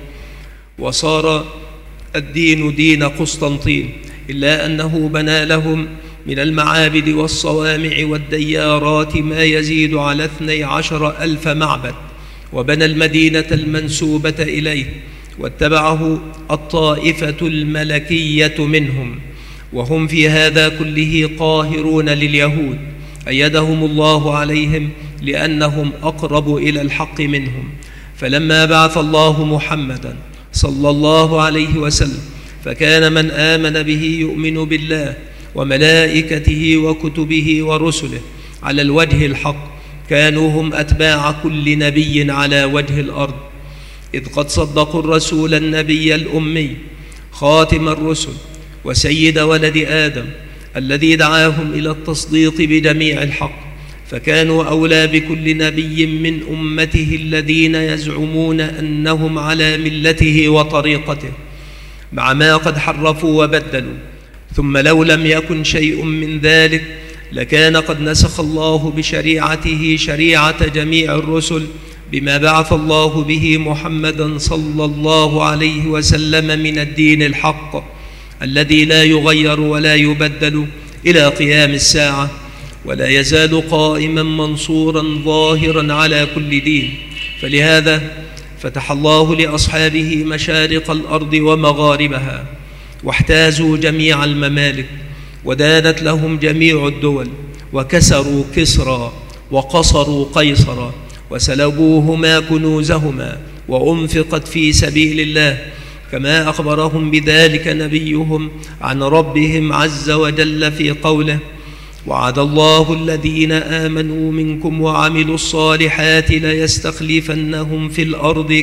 وصار الدين دين قسطنطين، إلا أنه بنى لهم من المعابد والصوامع والديارات ما يزيد على 12,000 معبد، وبنى المدينة المنسوبة إليه، واتبعه الطائفة الملكية منهم، وهم في هذا كله قاهرون لليهود، أيدهم الله عليهم لأنهم أقرب إلى الحق منهم. فلما بعث الله محمدا صلى الله عليه وسلم، فكان من آمن به يؤمن بالله وملائكته وكتبه ورسله على الوجه الحق، كانوا هم أتباع كل نبي على وجه الأرض، إذ قد صدقوا الرسول النبي الأمي خاتم الرسل وسيد ولد آدم الذي دعاهم إلى التصديق بجميع الحق، فكانوا أولى بكل نبي من أمته الذين يزعمون أنهم على ملته وطريقته، مع ما قد حرفوا وبدلوا. ثم لو لم يكن شيء من ذلك لكان قد نسخ الله بشريعته شريعة جميع الرسل بما بعث الله به محمدا صلى الله عليه وسلم من الدين الحق الذي لا يغير ولا يبدل إلى قيام الساعة، ولا يزال قائما منصورا ظاهرا على كل دين. فلهذا فتح الله لأصحابه مشارق الأرض ومغاربها، واحتازوا جميع الممالك، ودانت لهم جميع الدول، وكسروا كسرى وقصروا قيصرا، وسلبوهما كنوزهما، وأنفقت في سبيل الله، كما أخبرهم بذلك نبيهم عن ربهم عز وجل في قوله: وعد الله الذين آمنوا منكم وعملوا الصالحات ليستخلفنهم في الأرض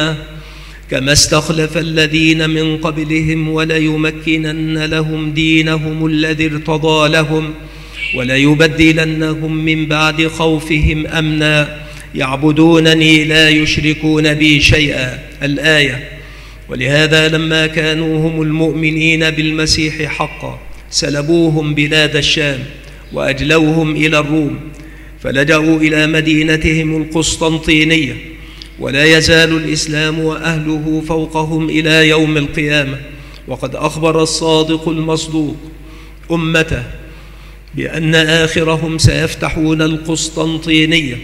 كما استخلف الذين من قبلهم، وليمكنن لهم دينهم الذي ارتضى لهم، وليبدلنهم من بعد خوفهم أمنا يعبدونني لا يشركون بي شيئا. الآية. ولهذا لما كانوا هم المؤمنين بالمسيح حقا سلبوهم بلاد الشام وأجلوهم إلى الروم، فلجأوا إلى مدينتهم القسطنطينية، ولا يزال الإسلام وأهله فوقهم إلى يوم القيامة. وقد أخبر الصادق المصدوق أمته بأن آخرهم سيفتحون القسطنطينية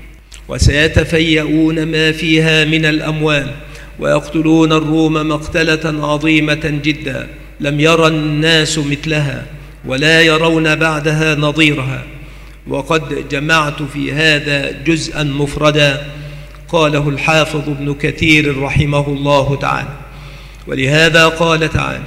وسيتفيئون ما فيها من الأموال، ويقتلون الروم مقتلة عظيمة جدا لم يرى الناس مثلها ولا يرون بعدها نظيرها. وقد جمعت في هذا جزءا مفردا قاله الحافظ ابن كثير رحمه الله تعالى. ولهذا قال تعالى: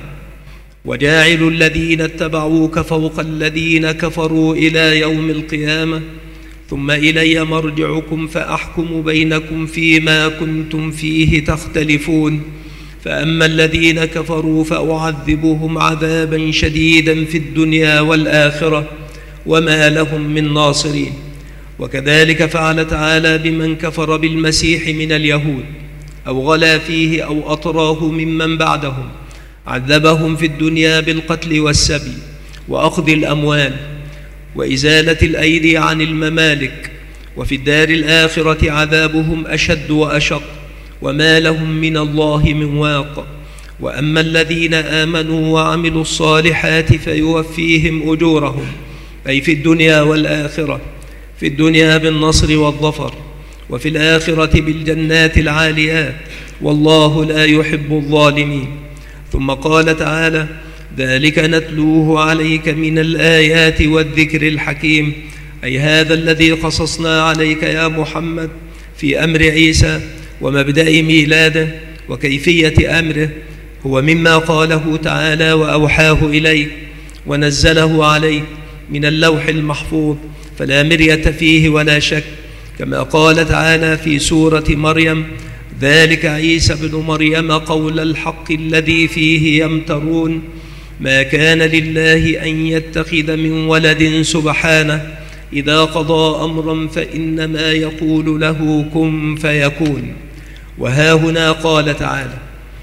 وجاعل الذين اتبعوك فوق الذين كفروا إلى يوم القيامة ثم إلي مرجعكم فأحكم بينكم فيما كنتم فيه تختلفون فأما الذين كفروا فأعذبهم عذابا شديدا في الدنيا والآخرة وما لهم من ناصرين. وكذلك فعل تعالى بمن كفر بالمسيح من اليهود أو غلا فيه أو أطراه ممن بعدهم، عذبهم في الدنيا بالقتل والسبي وأخذ الأموال وإزالة الأيدي عن الممالك، وفي الدار الآخرة عذابهم أشد وأشق وما لهم من الله من واق. وأما الذين آمنوا وعملوا الصالحات فيوفيهم أجورهم، أي في الدنيا والآخرة، في الدنيا بالنصر والظفر، وفي الآخرة بالجنات العاليات، والله لا يحب الظالمين. ثم قال تعالى: ذلك نتلوه عليك من الآيات والذكر الحكيم، أي هذا الذي قصصنا عليك يا محمد في أمر عيسى ومبدأ ميلاده وكيفية أمره، هو مما قاله تعالى: وأوحاه إليك ونزله عليك من اللوح المحفوظ فلا مرية فيه ولا شك، كما قال تعالى في سورة مريم: ذلك عيسى ابن مريم قول الحق الذي فيه يمترون ما كان لله أن يتخذ من ولد سبحانه إذا قضى أمرا فإنما يقول له كن فيكون. وها هنا قال تعالى: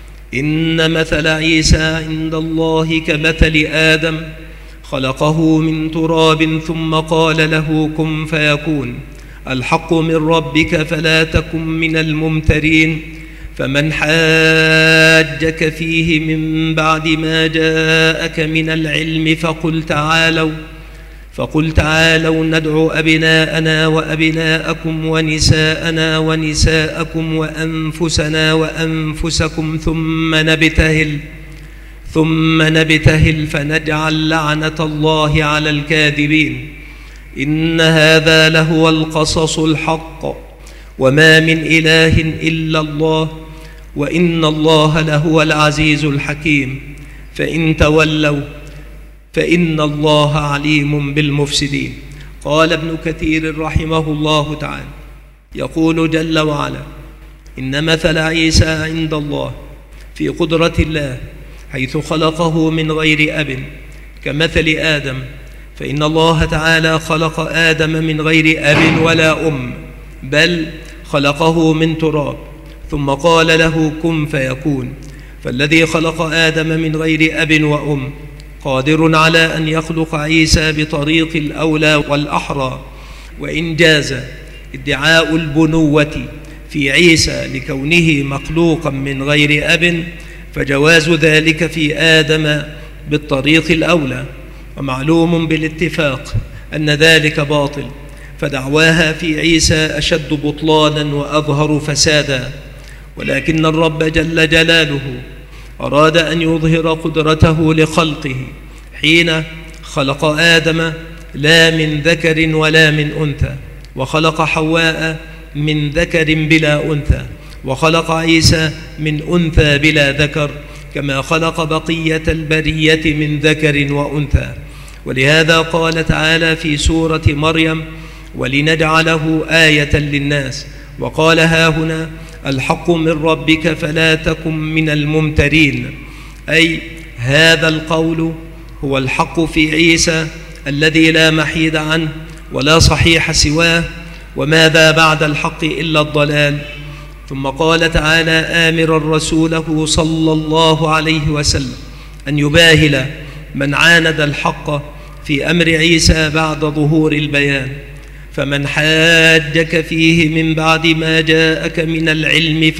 إن مثل عيسى عند الله كمثل آدم خلقه من تراب ثم قال له كن فيكون، الحق من ربك فلا تكن من الممترين. فمن حاجك فيه من بعد ما جاءك من العلم فقل تعالوا ندعو أبناءنا وأبناءكم ونساءنا ونساءكم وأنفسنا وأنفسكم ثم نبتهل فنجعل لعنة الله على الكاذبين. إن هذا لهو القصص الحق وما من إله إلا الله وإن الله لهو العزيز الحكيم. فإن تولوا فإن الله عليم بالمفسدين. قال ابن كثير رحمه الله تعالى: يقول جل وعلا: إن مثل عيسى عند الله في قدرة الله حيث خلقه من غير أب كمثل آدم، فإن الله تعالى خلق آدم من غير أب ولا أم، بل خلقه من تراب ثم قال له كن فيكون. فالذي خلق آدم من غير أب وأم قادر على أن يخلق عيسى بطريق الأولى والأحرى، وإن جاز ادعاء البنوة في عيسى لكونه مخلوقا من غير أب فجواز ذلك في آدم بالطريق الأولى، ومعلوم بالاتفاق أن ذلك باطل، فدعواها في عيسى أشد بطلانا وأظهر فسادا. ولكن الرب جل جلاله أراد أن يظهر قدرته لخلقه حين خلق آدم لا من ذكر ولا من أنثى، وخلق حواء من ذكر بلا أنثى، وخلق عيسى من أنثى بلا ذكر، كما خلق بقية البرية من ذكر وأنثى. ولهذا قال تعالى في سورة مريم: ولنجعله آية للناس. وقال ها هنا: الحق من ربك فلا تكن من الممترين، أي هذا القول هو الحق في عيسى الذي لا محيد عنه ولا صحيح سواه، وماذا بعد الحق إلا الضلال. ثم قال تعالى آمرا رسوله صلى الله عليه وسلم أن يباهل من عاند الحق في أمر عيسى بعد ظهور البيان: فمن حاجك فيه من بعد ما جاءك من العلم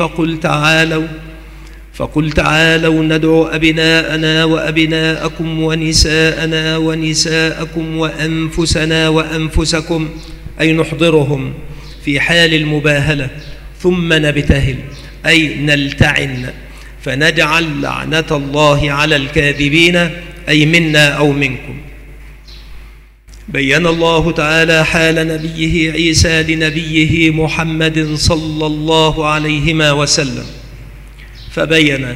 فقل تعالوا ندعو أبناءنا وأبناءكم ونساءنا ونساءكم وأنفسنا وأنفسكم، أي نحضرهم في حال المباهلة، ثم نبتهل أي نلتعن، فنجعل لعنة الله على الكاذبين، أي منا أو منكم. بين الله تعالى حال نبيه عيسى لنبيه محمد صلى الله عليه وسلم، فبين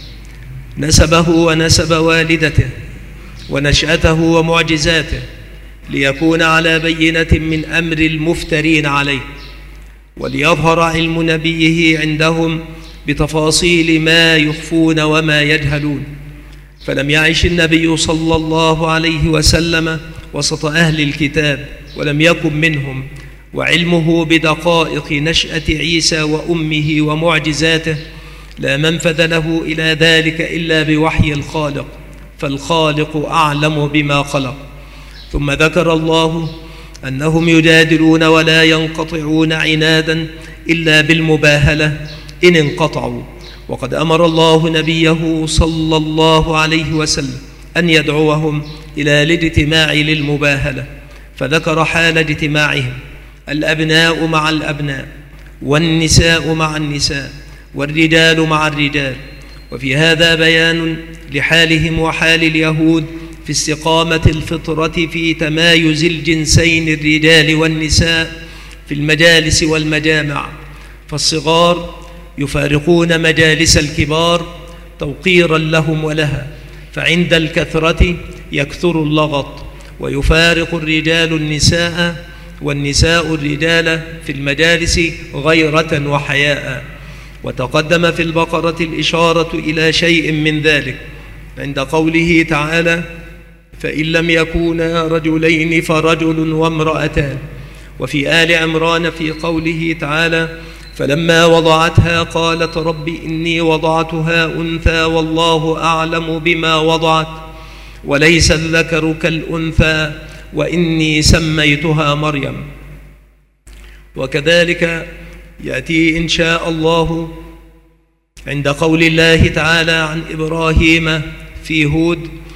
نسبه ونسب والدته ونشأته ومعجزاته ليكون على بينة من أمر المفترين عليه، وليظهر علم نبيه عندهم بتفاصيل ما يخفون وما يجهلون. فلم يعش النبي صلى الله عليه وسلم وسط أهل الكتاب ولم يكن منهم، وعلمه بدقائق نشأة عيسى وأمه ومعجزاته لا منفذ له إلى ذلك إلا بوحي الخالق، فالخالق أعلم بما خلق. ثم ذكر الله أنهم يجادلون ولا ينقطعون عنادا إلا بالمباهلة إن انقطعوا، وقد أمر الله نبيه صلى الله عليه وسلم أن يدعوهم إلى الاجتماع للمباهلة، فذكر حال اجتماعهم: الأبناء مع الأبناء، والنساء مع النساء، والرجال مع الرجال. وفي هذا بيان لحالهم وحال اليهود في استقامة الفطرة في تمايز الجنسين الرجال والنساء في المجالس والمجامع، فالصغار يفارقون مجالس الكبار توقيرا لهم ولها، فعند الكثرة يكثر اللغط، ويفارق الرجال النساء والنساء الرجال في المجالس غيرة وحياء. وتقدم في البقرة الإشارة إلى شيء من ذلك عند قوله تعالى: فإن لم يكونا رجلين فرجل وامرأتان. وفي آل عمران في قوله تعالى: فلما وضعتها قالت رب إني وضعتها أنثى والله أعلم بما وضعت وليس الذكر كالأنثى وإني سميتها مريم. وكذلك يأتي إن شاء الله عند قول الله تعالى عن إبراهيم في هود: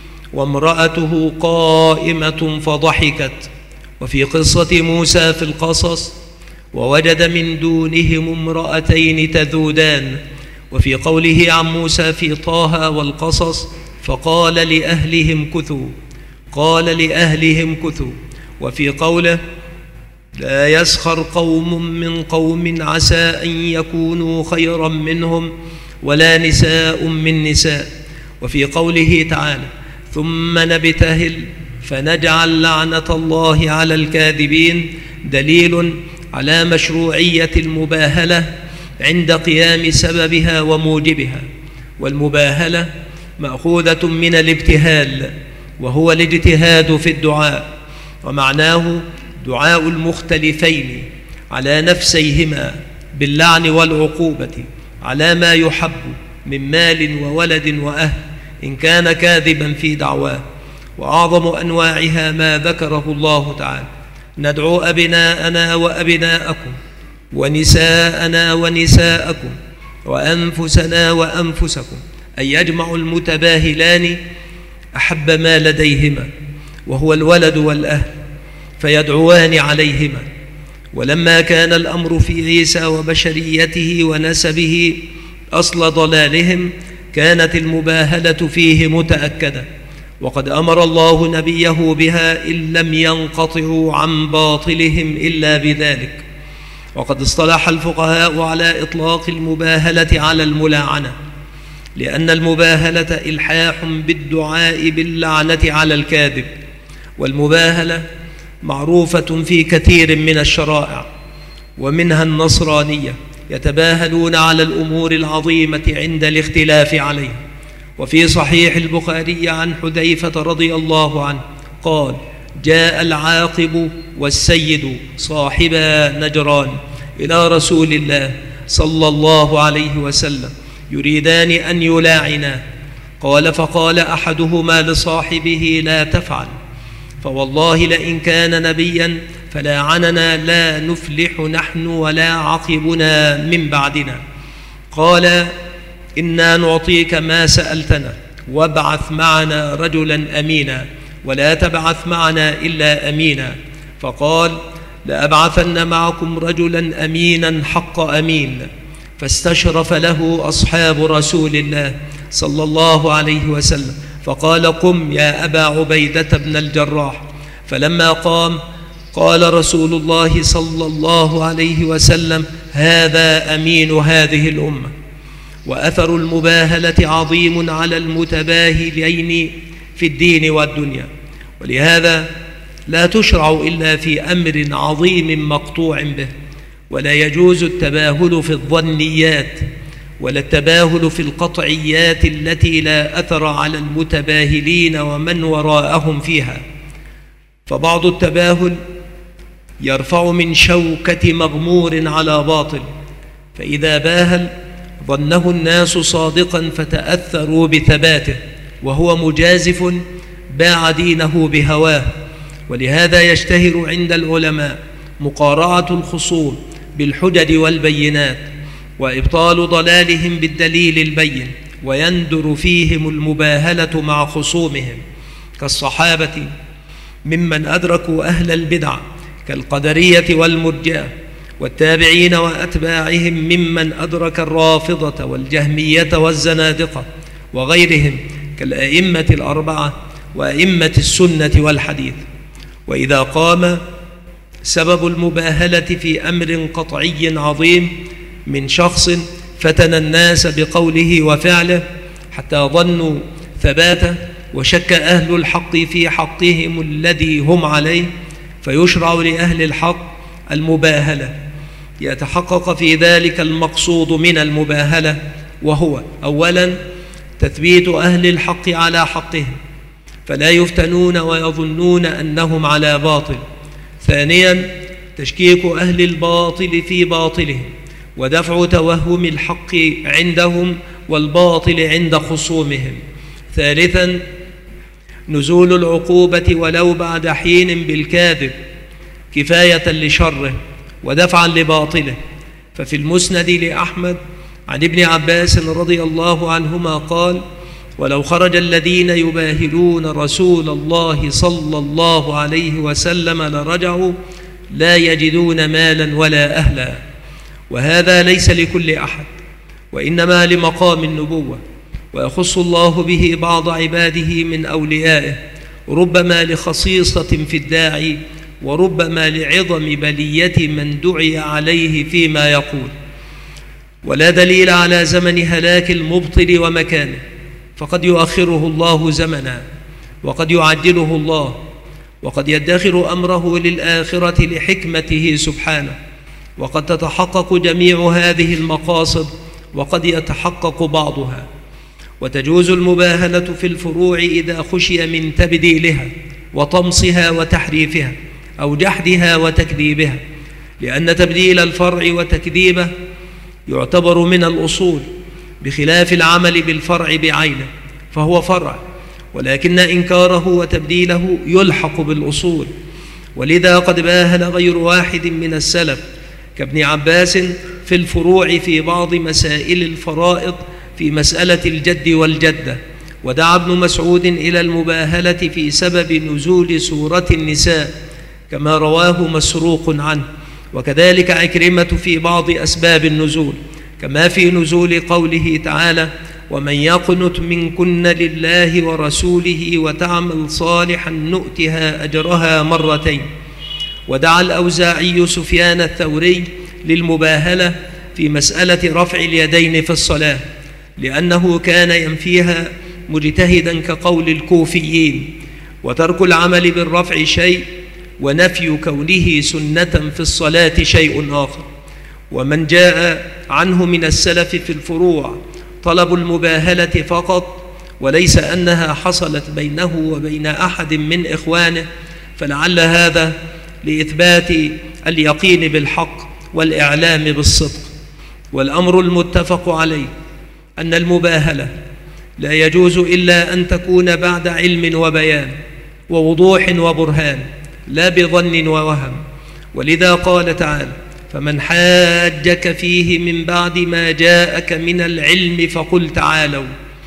وامرأته قائمة فضحكت. وفي قصة موسى في القصص: ووجد من دونهم امرأتين تذودان. وفي قوله عن موسى في طه والقصص: فقال لأهلهم كثوا، قال لأهلهم كثوا. وفي قوله: لا يسخر قوم من قوم عسى أن يكونوا خيرا منهم ولا نساء من نساء. وفي قوله تعالى: ثم نبتهل فنجعل لعنة الله على الكاذبين، دليل على مشروعية المباهلة عند قيام سببها وموجبها. والمباهلة مأخوذة من الابتهال، وهو الاجتهاد في الدعاء، ومعناه دعاء المختلفين على نفسيهما باللعن والعقوبة على ما يحب من مال وولد وأهل إن كان كاذبا في دعواه. وأعظم أنواعها ما ذكره الله تعالى: ندعو أبناءنا وأبناءكم ونساءنا ونساءكم وأنفسنا وأنفسكم، أي يجمع المتباهلان أحب ما لديهما وهو الولد والأهل فيدعوان عليهما. ولما كان الأمر في عيسى وبشريته ونسبه أصل ضلالهم كانت المباهلة فيه متأكدة، وقد أمر الله نبيه بها إن لم ينقطعوا عن باطلهم إلا بذلك. وقد اصطلح الفقهاء على إطلاق المباهلة على الملاعنة، لأن المباهلة إلحاح بالدعاء باللعنة على الكاذب. والمباهلة معروفة في كثير من الشرائع، ومنها النصرانية، يتباهلون على الأمور العظيمة عند الاختلاف عليها. وفي صحيح البخاري عن حذيفة رضي الله عنه قال: جاء العاقب والسيد صاحبا نجران إلى رسول الله صلى الله عليه وسلم يريدان أن يلاعنا. قال: فقال أحدهما لصاحبه: لا تفعل، فوالله لئن كان نبيا فلاعننا لا نفلح نحن ولا عقبنا من بعدنا. قال: إنا نعطيك ما سألتنا، وابعث معنا رجلا أمينا ولا تبعث معنا إلا أمينا. فقال: لأبعثن معكم رجلا أمينا حق أمين. فاستشرف له أصحاب رسول الله صلى الله عليه وسلم، فقال: قم يا أبا عبيدة بن الجراح، فلما قام قال رسول الله صلى الله عليه وسلم: هذا أمين هذه الأمة. وأثر المباهلة عظيم على المتباهلين في الدين والدنيا، ولهذا لا تشرع إلا في أمر عظيم مقطوع به. ولا يجوز التباهل في الظنيات ولا التباهل في القطعيات التي لا أثر على المتباهلين ومن وراءهم فيها. فبعض التباهل يرفع من شوكة مغمور على باطل، فإذا باهل ظنه الناس صادقا فتأثروا بثباته، وهو مجازف باع دينه بهواه. ولهذا يشتهر عند العلماء مقارعة الخصوم بالحجج والبينات، وإبطال ضلالهم بالدليل البين، ويندر فيهم المباهلة مع خصومهم كالصحابة ممن أدركوا أهل البدع كالقدرية والمرجئة، والتابعين وأتباعهم ممن أدرك الرافضة والجهمية والزنادقة وغيرهم كالأئمة الأربعة وأئمة السنة والحديث. وإذا قام سبب المباهلة في أمر قطعي عظيم من شخص فتن الناس بقوله وفعله حتى ظنوا ثباته، وشك أهل الحق في حقهم الذي هم عليه، فيشرع لأهل الحق المباهلة، يتحقق في ذلك المقصود من المباهلة، وهو أولا تثبيت أهل الحق على حقهم فلا يفتنون ويظنون أنهم على باطل. ثانيا تشكيك أهل الباطل في باطلهم ودفع توهم الحق عندهم والباطل عند خصومهم. ثالثا نزول العقوبة ولو بعد حين بالكاذب كفاية لشره ودفعا لباطله. ففي المسند لأحمد عن ابن عباس رضي الله عنهما قال: ولو خرج الذين يباهلون رسول الله صلى الله عليه وسلم لرجعوا لا يجدون مالا ولا أهلا. وهذا ليس لكل أحد، وإنما لمقام النبوة، ويخص الله به بعض عباده من أوليائه، ربما لخصيصة في الداعي، وربما لعظم بلية من دعي عليه فيما يقول. ولا دليل على زمن هلاك المبطل ومكانه، فقد يؤخره الله زمنا وقد يعجله الله، وقد يدخر أمره للآخرة لحكمته سبحانه، وقد تتحقق جميع هذه المقاصد وقد يتحقق بعضها. وتجوز المباهلة في الفروع إذا خشي من تبديلها وطمسها وتحريفها أو جحدها وتكذيبها، لأن تبديل الفرع وتكذيبه يعتبر من الأصول، بخلاف العمل بالفرع بعينه فهو فرع، ولكن إنكاره وتبديله يلحق بالأصول. ولذا قد باهل غير واحد من السلف كابن عباس في الفروع في بعض مسائل الفرائض في مسألة الجد والجدة. ودعا ابن مسعود إلى المباهلة في سبب نزول سورة النساء كما رواه مسروق عنه، وكذلك عكرمة في بعض أسباب النزول، كما في نزول قوله تعالى: ومن يقنت منكن لله ورسوله وتعمل صالحا نؤتها أجرها مرتين. ودعا الأوزاعي سفيان الثوري للمباهلة في مسألة رفع اليدين في الصلاة، لأنه كان ينفيها مجتهدا كقول الكوفيين، وترك العمل بالرفع شيء ونفي كونه سنة في الصلاة شيء آخر. ومن جاء عنه من السلف في الفروع طلب المباهلة فقط، وليس أنها حصلت بينه وبين أحد من إخوانه، فلعل هذا لإثبات اليقين بالحق والإعلام بالصدق. والأمر المتفق عليه أن المباهلة لا يجوز إلا أن تكون بعد علم وبيان ووضوح وبرهان، لا بظن ووهم. ولذا قال تعالى: فمن حاجك فيه من بعد ما جاءك من العلم فقل تعالوا.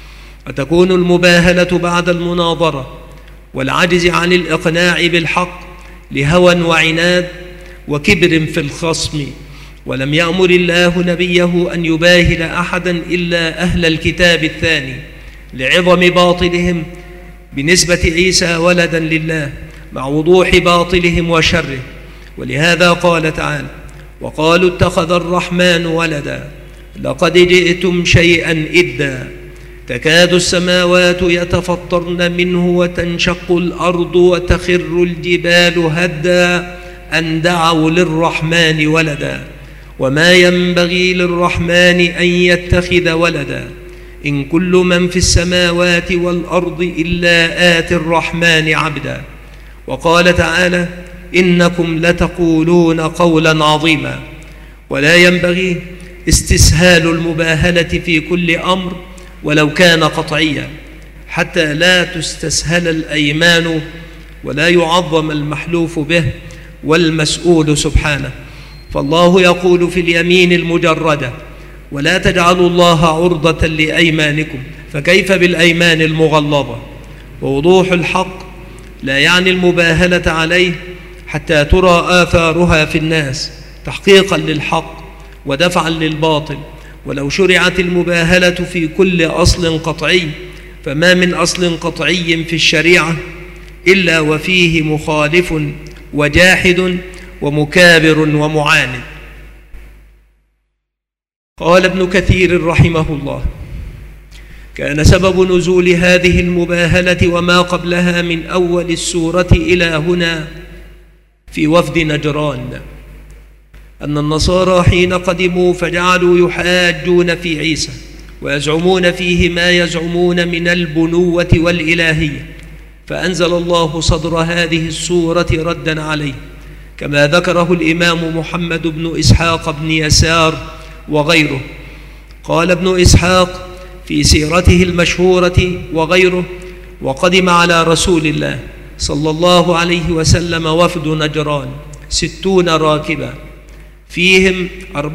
وتكون المباهلة بعد المناظرة والعجز عن الإقناع بالحق لهوى وعناد وكبر في الخصم. ولم يأمر الله نبيه أن يباهل أحدا إلا أهل الكتاب الثاني لعظم باطلهم بنسبة عيسى ولدا لله، مع وضوح باطلهم وشره. ولهذا قال تعالى: وقالوا اتخذ الرحمن ولدا لقد جئتم شيئا إدا تكاد السماوات يتفطرن منه وتنشق الأرض وتخر الجبال هدا أن دعوا للرحمن ولدا وما ينبغي للرحمن أن يتخذ ولدا إن كل من في السماوات والأرض إلا آتي الرحمن عبدا. وقال تعالى: إنكم لتقولون قولا عظيما. ولا ينبغي استسهال المباهلة في كل أمر ولو كان قطعيا، حتى لا تستسهل الأيمان ولا يعظم المحلوف به والمسؤول سبحانه. فالله يقول في اليمين المجردة: ولا تجعلوا الله عرضة لأيمانكم، فكيف بالأيمان المغلظة؟ ووضوح الحق لا يعني المباهلة عليه حتى ترى آثارها في الناس تحقيقا للحق ودفعا للباطل. ولو شرعت المباهلة في كل أصل قطعي فما من أصل قطعي في الشريعة إلا وفيه مخالف وجاحد ومكابر ومعاند. قال ابن كثير رحمه الله: كان سبب نزول هذه المباهلة وما قبلها من أول السورة إلى هنا في وفد نجران، أن النصارى حين قدموا فجعلوا يحاجون في عيسى ويزعمون فيه ما يزعمون من البنوة والإلهية، فأنزل الله صدر هذه السورة ردا عليه، كما ذكره الإمام محمد بن إسحاق بن يسار وغيره. قال ابن إسحاق في سيرته المشهورة وغيره: وقدم على رسول الله صلى الله عليه وسلم وفد نجران 60 راكبا، فيهم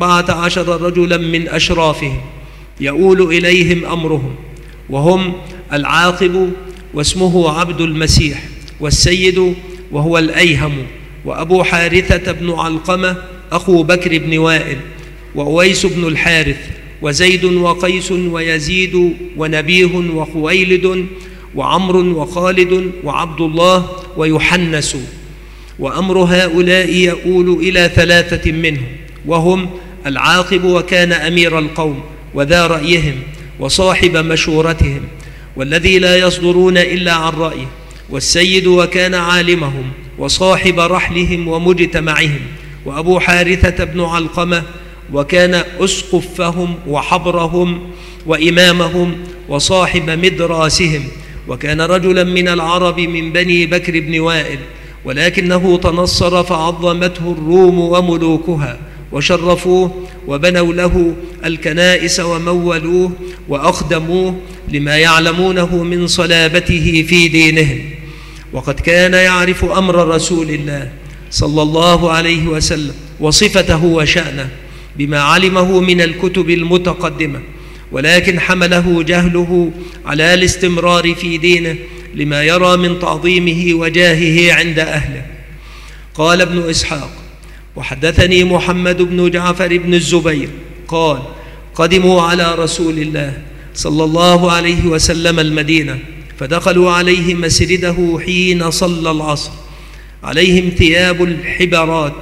14 رجلا من أشرافهم يؤول إليهم أمرهم، وهم العاقب واسمه عبد المسيح، والسيد وهو الأيهم، وأبو حارثة بن علقمة أخو بكر بن وائل، وأويس بن الحارث، وزيد وقيس ويزيد ونبيه وخويلد وعمر وخالد وعبد الله ويحنس. وأمر هؤلاء يؤول إلى 3 منهم، وهم العاقب وكان أمير القوم وذا رأيهم وصاحب مشورتهم والذي لا يصدرون إلا عن رأيه، والسيد وكان عالمهم وصاحب رحلهم ومجتمعهم، وأبو حارثة بن علقمة وكان أسقفهم وحبرهم وإمامهم وصاحب مدراسهم، وكان رجلا من العرب من بني بكر بن وائل، ولكنه تنصر فعظمته الروم وملوكها وشرفوه وبنوا له الكنائس ومولوه وأخدموه لما يعلمونه من صلابته في دينهم. وقد كان يعرف أمر رسول الله صلى الله عليه وسلم وصفته وشأنه بما علمه من الكتب المتقدمة، ولكن حمله جهله على الاستمرار في دينه لما يرى من تعظيمه وجاهه عند أهله. قال ابن إسحاق: وحدثني محمد بن جعفر بن الزبير قال: قدموا على رسول الله صلى الله عليه وسلم المدينة، فدخلوا عليه مسجده حين صلى العصر، عليهم ثياب الحبرات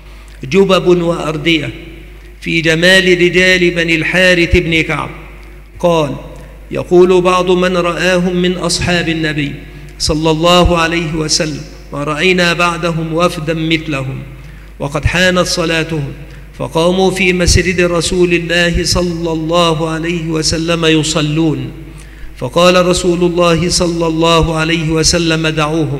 جبب وأردية في جمال رجال بني الحارث بن كعب. قال: يقول بعض من رآهم من أصحاب النبي صلى الله عليه وسلم: ما رأينا بعدهم وفدا مثلهم. وقد حانت صلاتهم فقاموا في مسجد رسول الله صلى الله عليه وسلم يصلون، فقال رسول الله صلى الله عليه وسلم: دعوهم.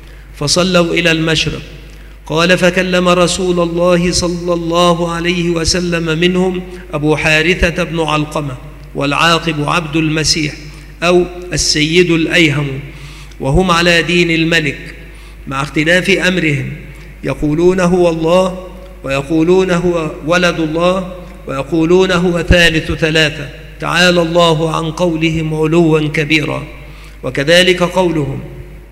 فصلوا إلى المشرق. قال: فكلم رسول الله صلى الله عليه وسلم منهم أبو حارثة بن علقمة، والعاقب عبد المسيح أو السيد الأيهم، وهم على دين الملك مع اختلاف أمرهم، يقولون هو الله، ويقولون هو ولد الله، ويقولون هو ثالث ثلاثة، تعالى الله عن قولهم علوا كبيرا. وكذلك قولهم،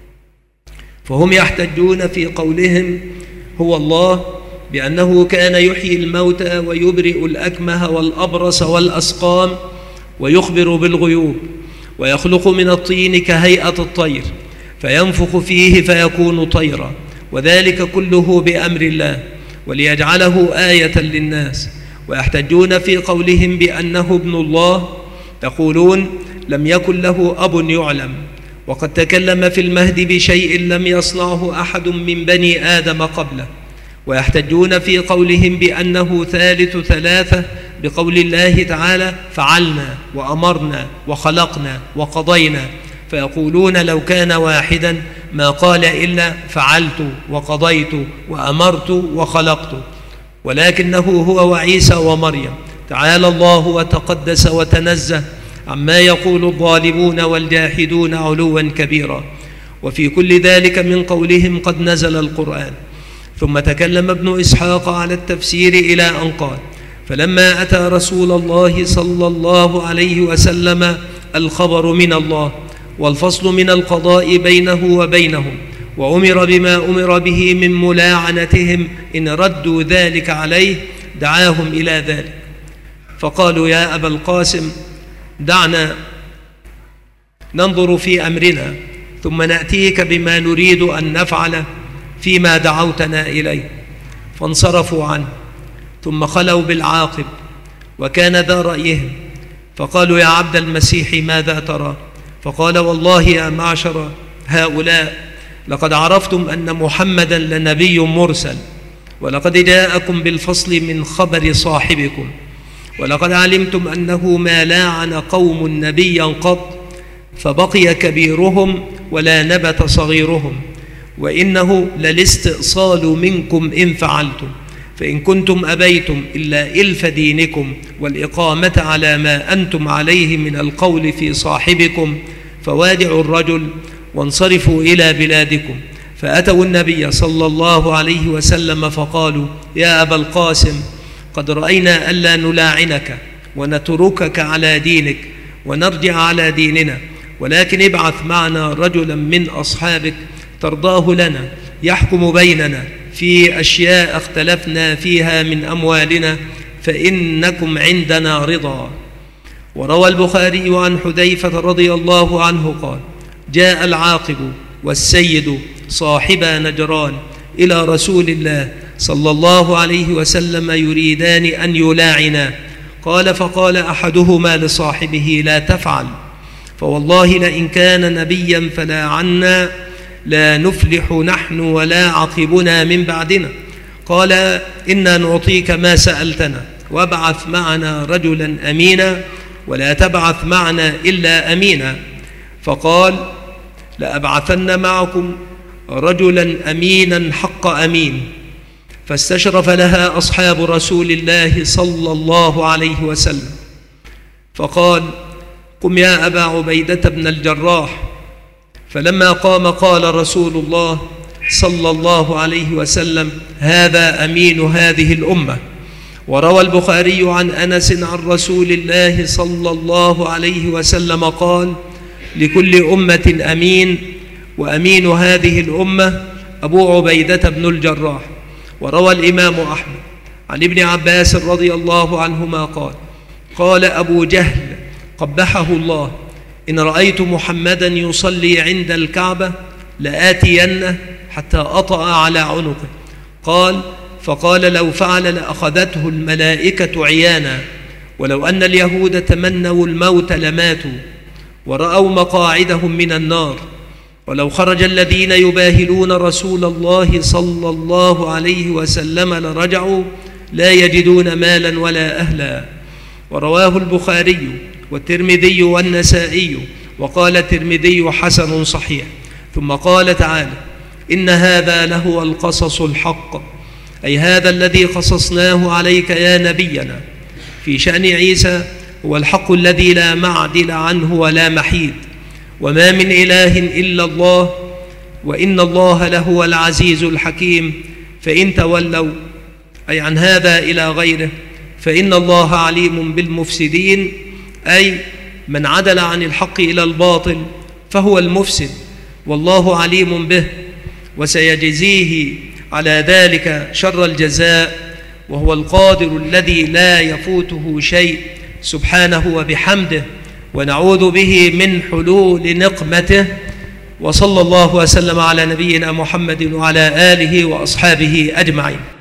فهم يحتجون في قولهم هو الله بأنه كان يحيي الموتى ويبرئ الأكمه والأبرص والأسقام ويخبر بالغيوب ويخلق من الطين كهيئة الطير، فينفخ فيه فيكون طيرا، وذلك كله بأمر الله وليجعله آية للناس. ويحتجون في قولهم بأنه ابن الله، تقولون لم يكن له أب يعلم، وقد تكلم في المهد بشيء لم يصنعه أحد من بني آدم قبله. ويحتجون في قولهم بأنه ثالث ثلاثة بقول الله تعالى فعلنا وأمرنا وخلقنا وقضينا، فيقولون لو كان واحدا ما قال إلا فعلت وقضيت وأمرت وخلقت، ولكنه هو وعيسى ومريم، تعالى الله وتقدس وتنزه عما يقول الظالمون والجاحدون علوا كبيرا. وفي كل ذلك من قولهم قد نزل القرآن. ثم تكلم ابن إسحاق على التفسير إلى أن قال فلما أتى رسول الله صلى الله عليه وسلم الخبر من الله والفصل من القضاء بينه وبينهم، وأمر بما أمر به من ملاعنتهم إن ردوا ذلك عليه، دعاهم إلى ذلك. فقالوا يا أبا القاسم دعنا ننظر في أمرنا ثم نأتيك بما نريد أن نفعل فيما دعوتنا إليه. فانصرفوا عنه ثم خلوا بالعاقب وكان ذا رأيهم، فقالوا يا عبد المسيح ماذا ترى؟ فقال والله يا معشر هؤلاء لقد عرفتم أن محمدا لنبي مرسل، ولقد جاءكم بالفصل من خبر صاحبكم، ولقد علمتم أنه ما لاعن قوم نبيا قط فبقي كبيرهم ولا نبت صغيرهم، وإنه للاستئصال منكم إن فعلتم، فإن كنتم أبيتم إلا إلف دينكم والإقامة على ما أنتم عليه من القول في صاحبكم فوادعوا الرجل وانصرفوا إلى بلادكم. فأتوا النبي صلى الله عليه وسلم فقالوا يا أبا القاسم قد رأينا ألا نلاعنك ونتركك على دينك ونرجع على ديننا، ولكن ابعث معنا رجلا من أصحابك ترضاه لنا يحكم بيننا في أشياء اختلفنا فيها من أموالنا، فإنكم عندنا رضا. وروى البخاري عن حذيفة رضي الله عنه قال جاء العاقب والسيد صاحبا نجران إلى رسول الله صلى الله عليه وسلم يريدان أن يلاعنا، قال فقال أحدهما لصاحبه لا تفعل، فوالله لئن كان نبيا فلا عنا لا نفلح نحن ولا عقبنا من بعدنا. قال إنا نعطيك ما سألتنا وابعث معنا رجلا أمينا ولا تبعث معنا إلا أمينا. فقال لأبعثن معكم رجلا أمينا حق أمين. فاستشرف لها أصحاب رسول الله صلى الله عليه وسلم فقال قم يا أبا عبيدة بن الجراح. فلما قام قال رسول الله صلى الله عليه وسلم هذا أمين هذه الأمة. وروى البخاري عن أنس عن رسول الله صلى الله عليه وسلم قال لكل أمة أمين وأمين هذه الأمة أبو عبيدة بن الجراح. وروى الإمام أحمد عن ابن عباس رضي الله عنهما قال قال أبو جهل قبحه الله إن رأيت محمدا يصلي عند الكعبة لآتينه حتى أطأ على عنقه. قال فقال لو فعل لأخذته الملائكة عيانا، ولو أن اليهود تمنوا الموت لماتوا ورأوا مقاعدهم من النار، ولو خرج الذين يباهلون رسول الله صلى الله عليه وسلم لرجعوا لا يجدون مالا ولا أهلا. ورواه البخاري والترمذي والنسائي، وقال الترمذي حسن صحيح. ثم قال تعالى إن هذا لهو القصص الحق، أي هذا الذي قصصناه عليك يا نبينا في شأن عيسى هو الحق الذي لا معدل عنه ولا محيد، وما من إله إلا الله، وإن الله لهو العزيز الحكيم. فإن تولوا أي عن هذا إلى غيره فإن الله عليم بالمفسدين، أي من عدل عن الحق إلى الباطل فهو المفسد والله عليم به، وسيجزيه على ذلك شر الجزاء، وهو القادر الذي لا يفوته شيء سبحانه وبحمده، ونعوذ به من حلول نقمته وصلى الله وسلم على نبينا محمد وعلى آله وأصحابه أجمعين.